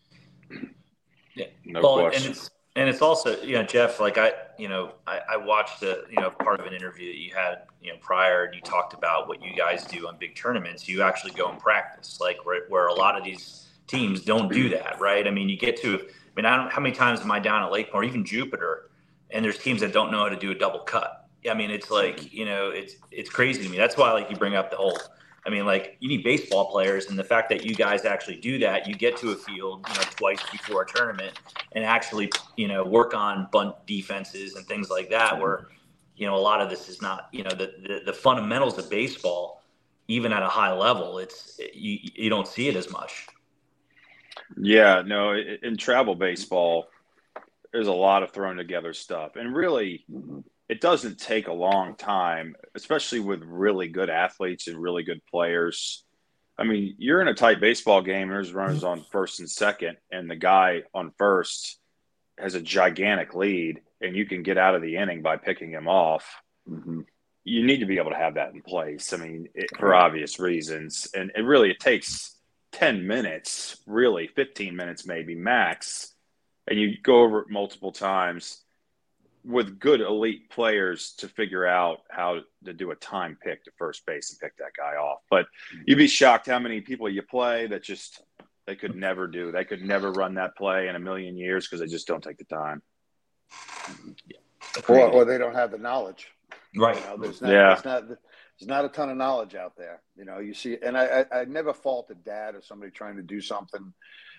S1: Yeah.
S4: No
S1: well,
S4: question.
S1: And it's also, Jeff, like I watched part of an interview that you had, prior, and you talked about what you guys do on big tournaments. You actually go and practice, like where a lot of these teams don't do that, right? I mean, I don't know how many times am I down at Lakemore, even Jupiter, and there's teams that don't know how to do a double cut. I mean, it's like, it's crazy to me. That's why, like, you bring up the whole, you need baseball players, and the fact that you guys actually do that, you get to a field, twice before a tournament and actually, work on bunt defenses and things like that, where, a lot of this is not, the fundamentals of baseball, even at a high level, you don't see it as much.
S4: Yeah, no, in travel baseball, there's a lot of thrown together stuff. And really, it doesn't take a long time, especially with really good athletes and really good players. I mean, you're in a tight baseball game, there's runners on first and second, and the guy on first has a gigantic lead, and you can get out of the inning by picking him off.
S3: Mm-hmm.
S4: You need to be able to have that in place. For obvious reasons. And it takes 10 minutes, really 15 minutes maybe max. And you go over it multiple times with good elite players to figure out how to do a time pick to first base and pick that guy off. But you'd be shocked how many people you play that just they could never do. They could never run that play in a million years because they just don't take the time.
S3: Yeah. Or they don't have the knowledge.
S1: Right.
S3: There's not a ton of knowledge out there. You see, and I never faulted dad or somebody trying to do something,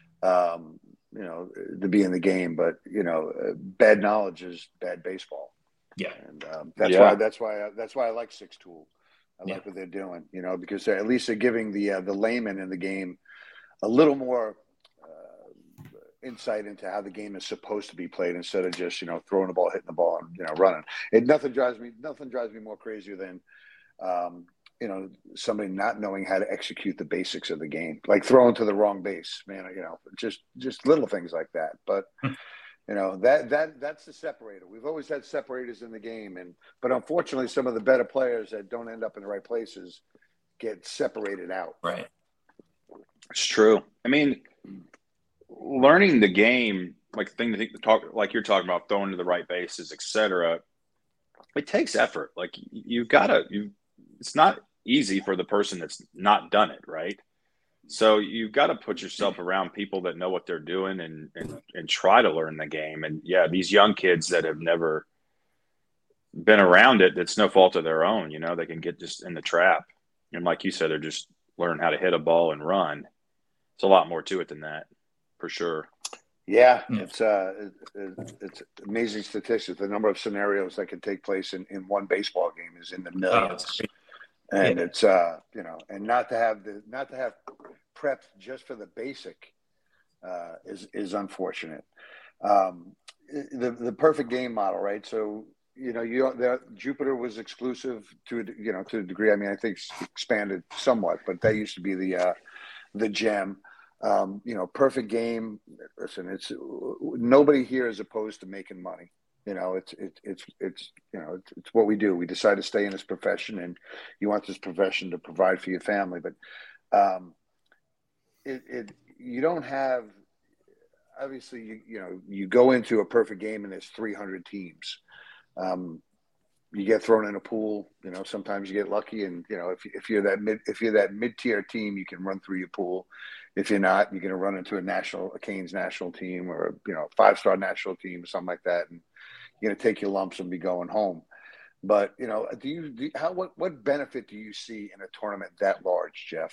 S3: to be in the game, but bad knowledge is bad baseball.
S1: Yeah.
S3: And that's why I like Six Tool. I like what they're doing, because at least they're giving the layman in the game a little more insight into how the game is supposed to be played, instead of just throwing the ball, hitting the ball, and running. Nothing drives me more crazier than somebody not knowing how to execute the basics of the game, like throwing to the wrong base, man. Just little things like that. But that's the separator. We've always had separators in the game, but unfortunately, some of the better players that don't end up in the right places get separated out.
S1: Right.
S4: It's true. Learning the game, like like you're talking about, throwing to the right bases, etc. It takes effort. Like it's not easy for the person that's not done it, right? So you've got to put yourself around people that know what they're doing and try to learn the game. And yeah, these young kids that have never been around it, it's no fault of their own. They can get just in the trap. And like you said, they're just learning how to hit a ball and run. It's a lot more to it than that, for sure.
S3: Yeah, it's amazing statistics. The number of scenarios that can take place in one baseball game is in the millions. And it's and not to have prepped just for the basic is unfortunate. The perfect game model, right? So Jupiter was exclusive to a degree. I think it's expanded somewhat, but that used to be the gem. Perfect game. Listen, it's nobody here is opposed to making money. it's what we do. We decide to stay in this profession, and you want this profession to provide for your family. But you don't have, obviously, you go into a perfect game and there's 300 teams. You get thrown in a pool. Sometimes you get lucky, and if you're that mid-tier team, you can run through your pool. If you're not, you're going to run into a Canes national team or a 5-star national team, something like that, and you're going to take your lumps and be going home. But what benefit do you see in a tournament that large, Jeff?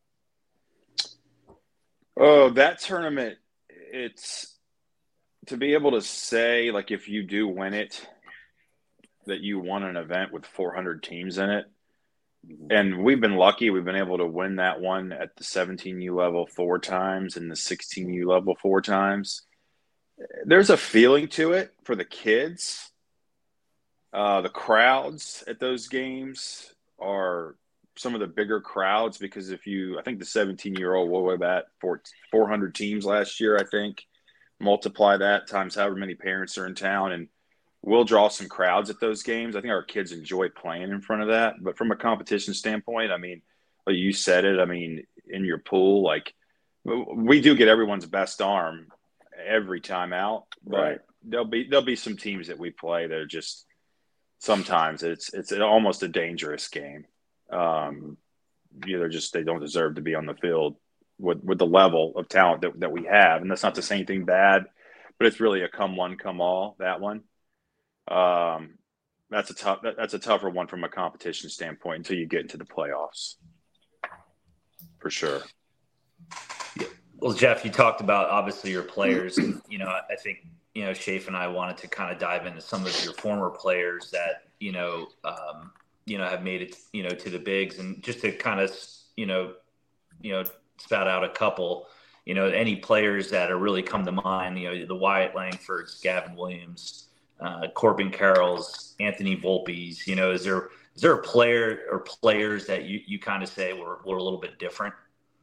S4: Oh, that tournament, it's to be able to say, like, if you do win it, that you won an event with 400 teams in it. And we've been lucky. We've been able to win that one at the 17U level 4 times and the 16U level 4 times. There's a feeling to it for the kids. The crowds at those games are some of the bigger crowds because I think the 17-year-old will bat 400 teams last year, I think. Multiply that times however many parents are in town, and we'll draw some crowds at those games. I think our kids enjoy playing in front of that. But from a competition standpoint, I mean, like you said it, I mean, in your pool, like we do get everyone's best arm every time out. But
S3: right.
S4: There'll be some teams that we play that are just sometimes it's almost a dangerous game. They don't deserve to be on the field with the level of talent that we have. And that's not to say anything bad, but it's really a come one, come all, that one. That's a tougher one from a competition standpoint until you get into the playoffs, for sure.
S1: Yeah. Well, Jeff, you talked about obviously your players. I think Shafe and I wanted to kind of dive into some of your former players that have made it to the bigs, and just to kind of spout out a couple. Any players that are really come to mind. The Wyatt Langfords, Gavin Williams. Corbin Carrolls, Anthony Volpe's, is there a player or players that you kind of say were a little bit different?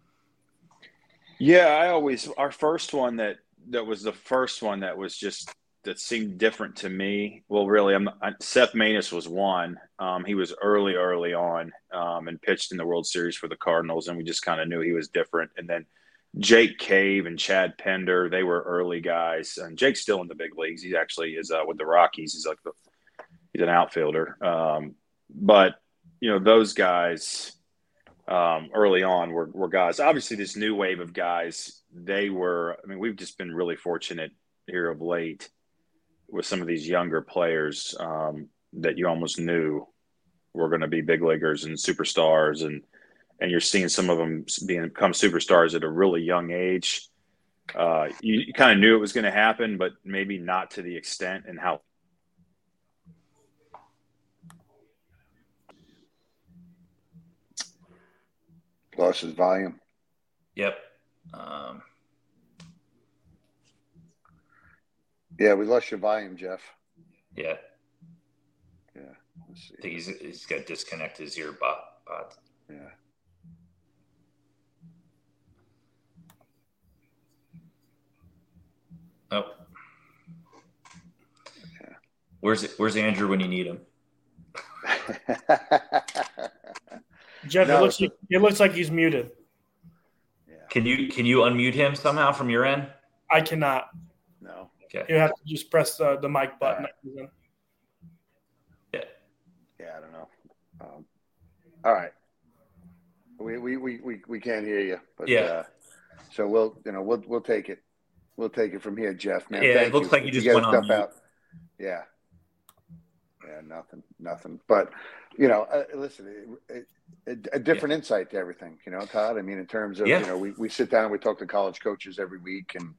S4: Yeah, our first one that was the first one that seemed different to me. Well, really, Seth Maness was one. He was early on and pitched in the World Series for the Cardinals, and we just kind of knew he was different. And then Jake Cave and Chad Pender, they were early guys. And Jake's still in the big leagues. He actually is with the Rockies. He's an outfielder. But those guys early on were guys. Obviously, this new wave of guys, we've just been really fortunate here of late with some of these younger players that you almost knew were going to be big leaguers and superstars, and you're seeing some of them become superstars at a really young age. You kind of knew it was going to happen, but maybe not to the extent and how.
S3: Lost his volume.
S1: Yep.
S3: Yeah, we lost your volume, Jeff.
S1: Yeah.
S3: Yeah. Let's see.
S1: I think he's got to disconnect his earbud.
S3: Yeah.
S1: Oh. Yeah. Where's Andrew when you need him?
S2: Jeff, it looks like he's muted.
S3: Yeah.
S1: Can you unmute him somehow from your end?
S2: I cannot.
S3: No.
S1: Okay.
S2: You have to just press the mic button.
S1: Yeah.
S3: Yeah, I don't know. All right. We can't hear you, but
S1: yeah.
S3: So we'll take it. We'll take it from here, Jeff. Man,
S1: yeah, it looks like you just went on mute.
S3: Out. Yeah. Yeah, nothing. But listen, a different insight to everything. Todd. I mean, in terms of we sit down and we talk to college coaches every week, and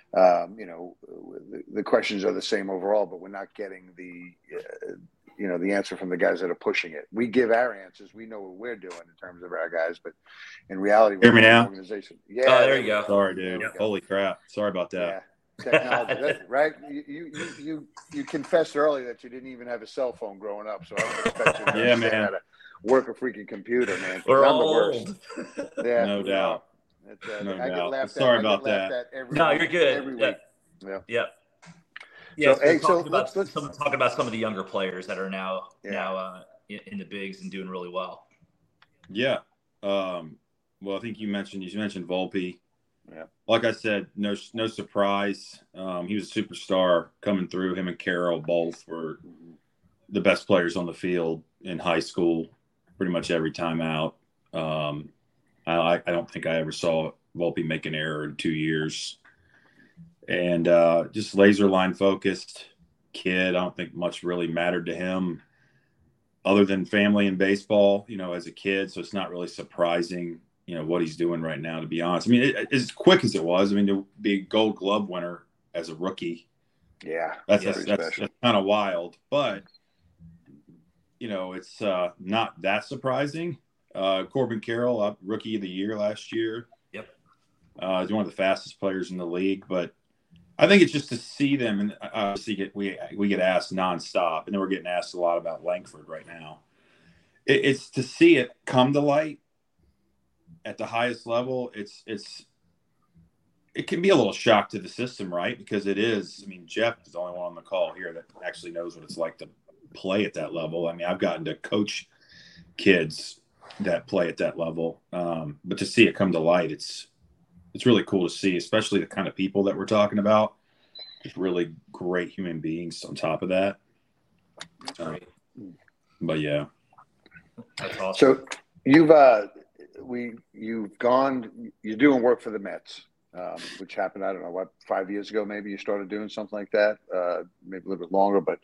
S3: the questions are the same overall, but we're not getting the answer from the guys that are pushing it. We give our answers. We know what we're doing in terms of our guys, but in reality,
S5: hear me now?
S3: Organization.
S1: Yeah. Oh, there you go.
S5: Sorry, dude. Holy crap. Sorry about that.
S3: Yeah. Technology, right? You confessed earlier that you didn't even have a cell phone growing up, so I don't expect you to understand how to work a freaking computer, man.
S1: We're
S3: I'm
S1: all
S3: the worst.
S1: old.
S3: Yeah,
S5: No doubt.
S3: I get laughed at.
S5: Sorry about that.
S1: No, you're good.
S3: Every week.
S1: Yeah. Yeah,
S3: So, hey, so
S1: let's
S3: let's
S1: talk about some of the younger players that are now
S3: Yeah.
S1: in the bigs and doing really well.
S5: Yeah. Well, I think you mentioned Volpe.
S3: Yeah.
S5: Like I said, no surprise. He was a superstar coming through. Him and Carroll both were the best players on the field in high school, pretty much every time out. I don't think I ever saw Volpe make an error in 2 years. And just laser line focused kid. I don't think much really mattered to him other than family and baseball, as a kid. So it's not really surprising, what he's doing right now, to be honest. I mean, as quick as it was, to be a Gold Glove winner as a rookie.
S3: Yeah.
S5: That's kind of wild, but it's not that surprising. Corbin Carroll, rookie of the year last year.
S1: Yep.
S5: He's one of the fastest players in the league, but I think it's just to see them, and obviously we get asked nonstop, and then we're getting asked a lot about Langford right now. It's to see it come to light at the highest level. It can be a little shock to the system, right? Because it is. Jeff is the only one on the call here that actually knows what it's like to play at that level. I've gotten to coach kids that play at that level, but to see it come to light, it's really cool to see, especially the kind of people that we're talking about. Just really great human beings on top of that. But yeah,
S1: that's awesome.
S3: So you're doing work for the Mets, which happened, I don't know, 5 years ago, maybe you started doing something like that, maybe a little bit longer, but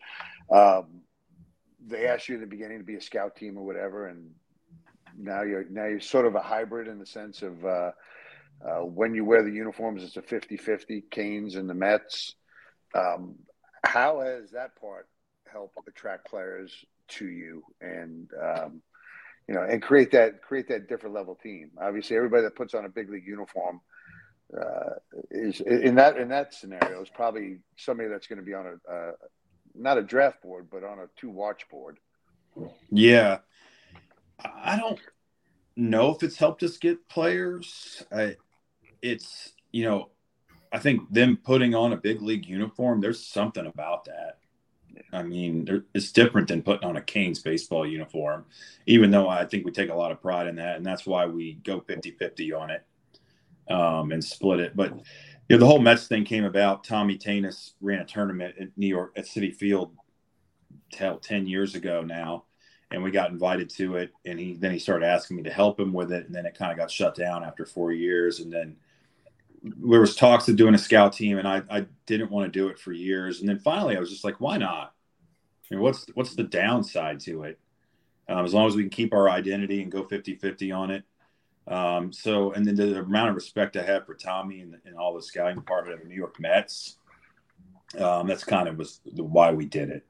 S3: they asked you in the beginning to be a scout team or whatever. And now you're sort of a hybrid in the sense of, when you wear the uniforms, it's a 50-50, Canes and the Mets. How has that part helped attract players to you and, and create that different level team? Obviously, everybody that puts on a big league uniform is in that scenario is probably somebody that's going to be on not a draft board, but on a to-watch board.
S5: Yeah. I don't know if it's helped us get players. I think them putting on a big league uniform, there's something about that. It's different than putting on a Canes baseball uniform, even though I think we take a lot of pride in that. And that's why we go 50-50 on it and split it. But the whole Mets thing came about. Tommy Tanis ran a tournament at New York at Citi Field 10 years ago now. And we got invited to it. And he started asking me to help him with it. And then it kind of got shut down after 4 years. And then there was talks of doing a scout team, and I didn't want to do it for years. And then finally I was just like, why not? What's the downside to it? As long as we can keep our identity and go 50-50 on it. And then the amount of respect I have for Tommy and all the scouting department of the New York Mets, that's kind of was why we did it.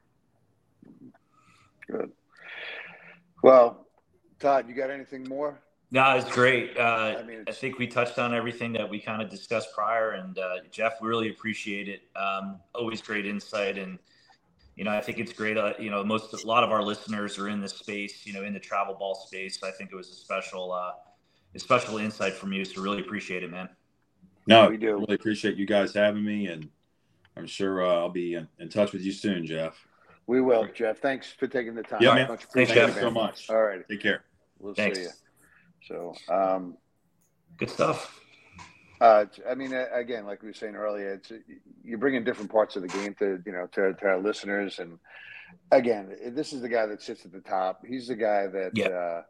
S3: Good. Well, Todd, you got anything more?
S1: No, it's great. I think we touched on everything that we kind of discussed prior, and Jeff, we really appreciate it. Always great insight, and I think it's great. A lot of our listeners are in this space, in the travel ball space. I think it was a special insight from you, so really appreciate it, man.
S5: No,
S3: we do.
S5: Really appreciate you guys having me, and I'm sure I'll be in touch with you soon, Jeff.
S3: We will, Jeff. Thanks for taking the time.
S5: Yeah, man.
S1: Thanks,
S5: Jeff, so much.
S3: All right.
S5: Take care.
S3: We'll
S1: Thanks.
S3: see you. So,
S1: good stuff.
S3: Again, like we were saying earlier, you're bringing different parts of the game to our listeners. And again, this is the guy that sits at the top. He's the guy that,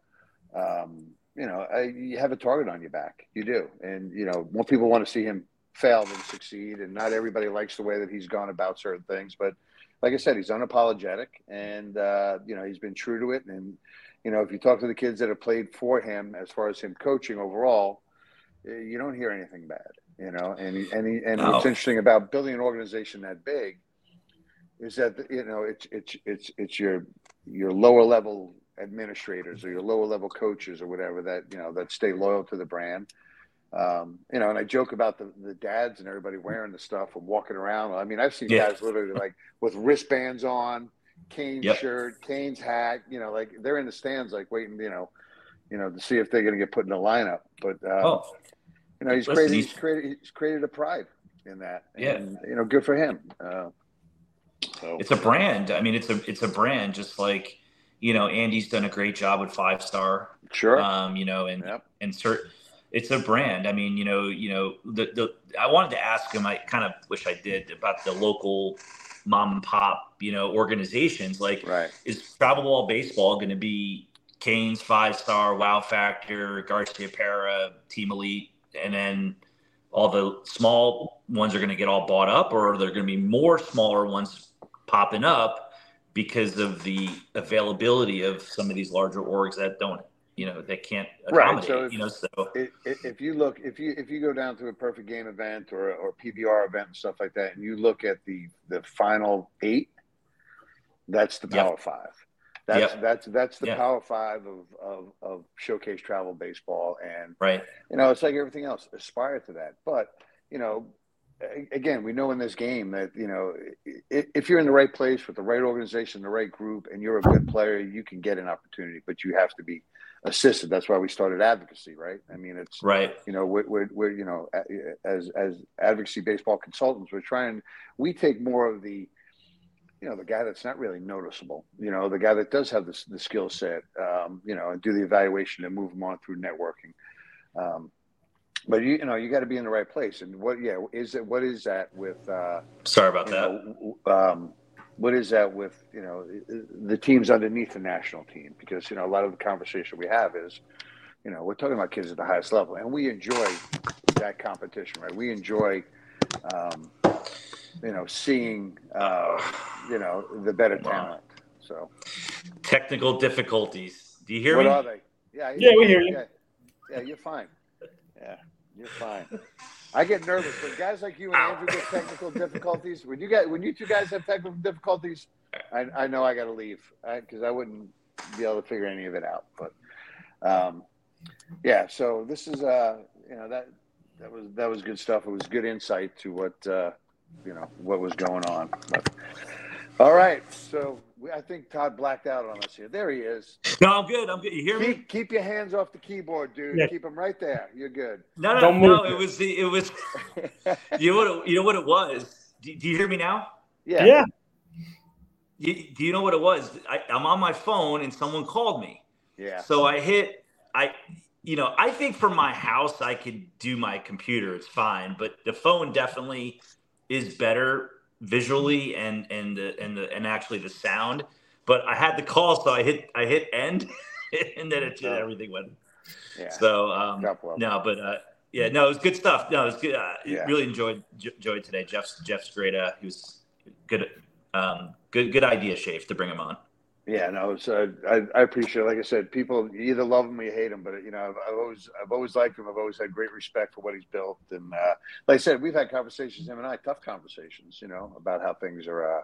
S3: you have a target on your back. You do. And, more people want to see him fail than succeed. And not everybody likes the way that he's gone about certain things. But like I said, he's unapologetic and, he's been true to it. And, if you talk to the kids that have played for him, as far as him coaching overall, you don't hear anything bad, and what's interesting about building an organization that big is that, it's your lower level administrators or your lower level coaches or whatever that stay loyal to the brand. And I joke about the dads and everybody wearing the stuff and walking around. I've seen guys literally like with wristbands on, Canes shirt, Canes hat, they're in the stands, like waiting, to see if they're going to get put in the lineup. But, he's created a pride in that. And, good for him. So
S1: it's a brand. I mean, it's a brand, just like, Andy's done a great job with 5-Star.
S3: sure.
S1: It's a brand. I mean, I wanted to ask him, I kind of wish I did, about the local mom and pop, organizations. Like,
S3: Right.
S1: is travel ball baseball going to be Canes, 5-Star, Wow Factor, Garcia Para, Team Elite, and then all the small ones are going to get all bought up, or are there going to be more smaller ones popping up because of the availability of some of these larger orgs that don't, they can't accommodate,
S3: if you go down to a Perfect Game event or PBR event and stuff like that, and you look at the final 8, that's the Power 5. That's the Power 5 of Showcase Travel Baseball. And,
S1: right.
S3: It's like everything else, aspire to that. But, again, we know in this game that, if you're in the right place with the right organization, the right group, and you're a good player, you can get an opportunity, but you have to be assisted. That's why we started advocacy, right? I mean, it's
S1: right.
S3: We're as advocacy baseball consultants, we take more of the, the guy that's not really noticeable, the guy that does have the skill set, and do the evaluation and move them on through networking. But you got to be in the right place. And what is that with?
S1: Sorry about that.
S3: What is that with the teams underneath the national team? Because a lot of the conversation we have is, we're talking about kids at the highest level, and we enjoy that competition, right? We enjoy, seeing, the better talent. So
S1: technical difficulties. Do you hear
S3: me?
S1: What
S3: are they? Yeah,
S2: we hear you.
S3: Yeah, you're fine. Yeah, you're fine. I get nervous when guys like you and Andrew get technical difficulties. When you two guys have technical difficulties, I know I got to leave because I wouldn't be able to figure any of it out. But so this is that was good stuff. It was good insight to what was going on. But, all right, so I think Todd blacked out on us here. There he is.
S1: No, I'm good. You hear me?
S3: Keep your hands off the keyboard, dude. Yeah. Keep them right there. You're good.
S1: No. It was. You know what it was? Do you hear me now?
S3: Yeah.
S1: Do you know what it was? I'm on my phone and someone called me.
S3: Yeah.
S1: So I think from my house I could do my computer. It's fine, but the phone definitely is better visually and actually the sound. But I had the call, so I hit end, and then everything went.
S3: Yeah.
S1: So it was good stuff. No, it was good. Really enjoyed today. Jeff's great. He was good. Good idea, Shafe, to bring him on.
S3: Yeah, no, so I appreciate it. Like I said, people either love him or you hate him, but I've always liked him. I've always had great respect for what he's built, and like I said, we've had conversations, him and I, tough conversations, about how things are,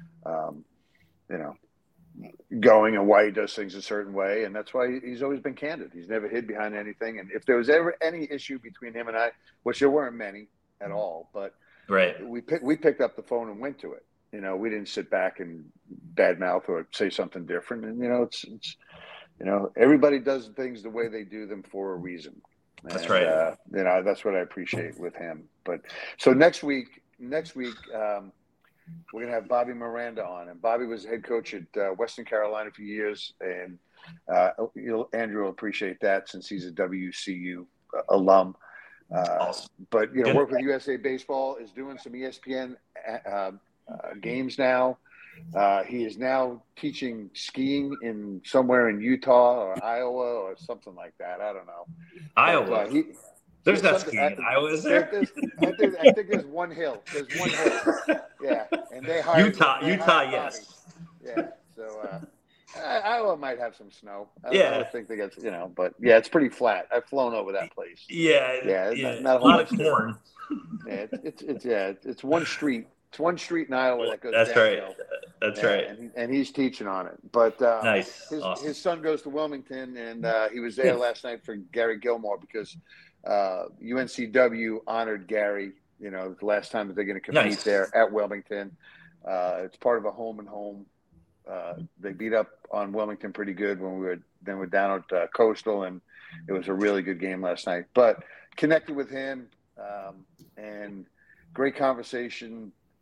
S3: going and why he does things a certain way, and that's why he's always been candid. He's never hid behind anything, and if there was ever any issue between him and I, which there weren't many at all, but
S1: right,
S3: we picked up the phone and went to it. We didn't sit back and badmouth or say something different. And, it's everybody does things the way they do them for a reason.
S1: That's right.
S3: That's what I appreciate with him. But so next week, we're going to have Bobby Miranda on. And Bobby was head coach at Western Carolina for years. And Andrew will appreciate that since he's a WCU alum.
S1: Awesome.
S3: But, work with USA Baseball, is doing some ESPN games now. He is now teaching skiing somewhere in Utah or Iowa or something like that. I don't know.
S1: Iowa. There's not skiing in Iowa, is there?
S3: I think there's one hill. Yeah, and they hired
S1: Utah. Yes.
S3: Yeah. So Iowa might have some snow. I don't think they get, but yeah, it's pretty flat. I've flown over that place.
S1: Yeah.
S3: Not
S1: a lot of corn.
S3: Yeah, it's one street. It's one street in Iowa that goes
S1: That's
S3: downhill.
S1: Right. That's right.
S3: And he's teaching on it. But
S1: nice.
S3: His son goes to Wilmington, and he was there last night for Gary Gilmore because UNCW honored Gary, the last time that they're going to compete there at Wilmington. It's part of a home and home. They beat up on Wilmington pretty good when we were down at Coastal, and it was a really good game last night. But connected with him and great conversation.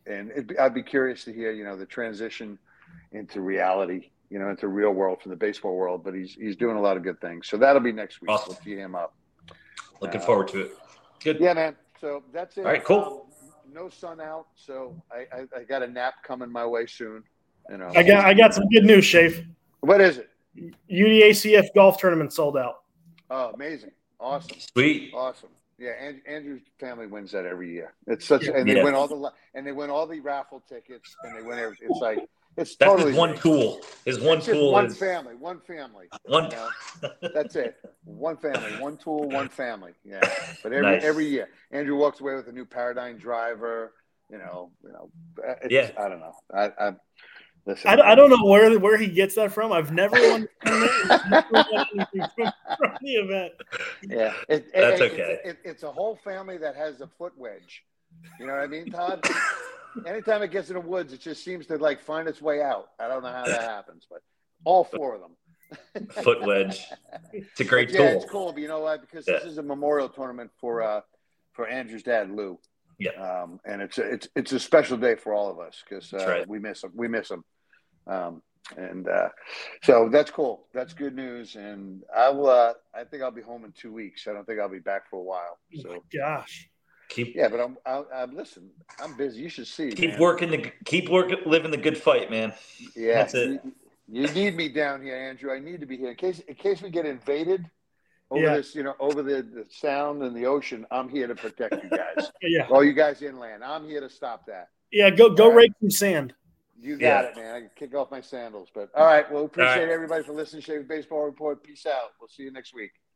S3: and I'd be curious to hear, the transition into reality, into real world from the baseball world. But he's doing a lot of good things. So that'll be next week.
S1: Awesome.
S3: We'll tee him up.
S1: Looking forward to it. Good.
S3: Yeah, man. So that's it.
S1: All right, cool.
S3: No sun out, so I got a nap coming my way soon.
S2: I got some good news, Shafe.
S3: What is it?
S2: UDACF golf tournament sold out.
S3: Oh, amazing! Awesome,
S1: Sweet,
S3: awesome. Yeah, Andrew's family wins that every year. It's such, and they win all the raffle tickets, and they win everything. It's like it's
S1: that's
S3: totally
S1: his one
S3: great.
S1: tool. His one tool
S3: one
S1: is
S3: family. That's it. One family, one tool, one family. Yeah, but every year, Andrew walks away with a new Paradigm driver.
S1: Yeah.
S3: I don't know. Listen,
S2: I don't know where he gets that from. I've never won anything from the event.
S3: Yeah,
S1: that's okay.
S3: It's a whole family that has a foot wedge. You know what I mean, Todd? Anytime it gets in the woods, it just seems to find its way out. I don't know how that happens, but all four of them.
S1: Foot wedge. It's a great tool.
S3: Yeah, it's cool. But you know what? Because this is a memorial tournament for Andrew's dad, Lou.
S1: Yeah.
S3: And it's a special day for all of us because
S1: right.
S3: we miss him. We miss him. So that's cool. That's good news. And I think I'll be home in 2 weeks. I don't think I'll be back for a while. So
S2: oh my gosh.
S3: But I'm listen. I'm busy. You should see.
S1: Keep working, living the good fight, man.
S3: Yeah,
S1: that's it.
S3: You need me down here, Andrew. I need to be here in case we get invaded over this. Over the sound and the ocean. I'm here to protect you guys.
S2: Yeah.
S3: All you guys inland. I'm here to stop that.
S2: Yeah. Go rake some sand.
S3: You got it, man. I can kick off my sandals. But all right. Well, appreciate everybody for listening. Shafe Baseball Report. Peace out. We'll see you next week.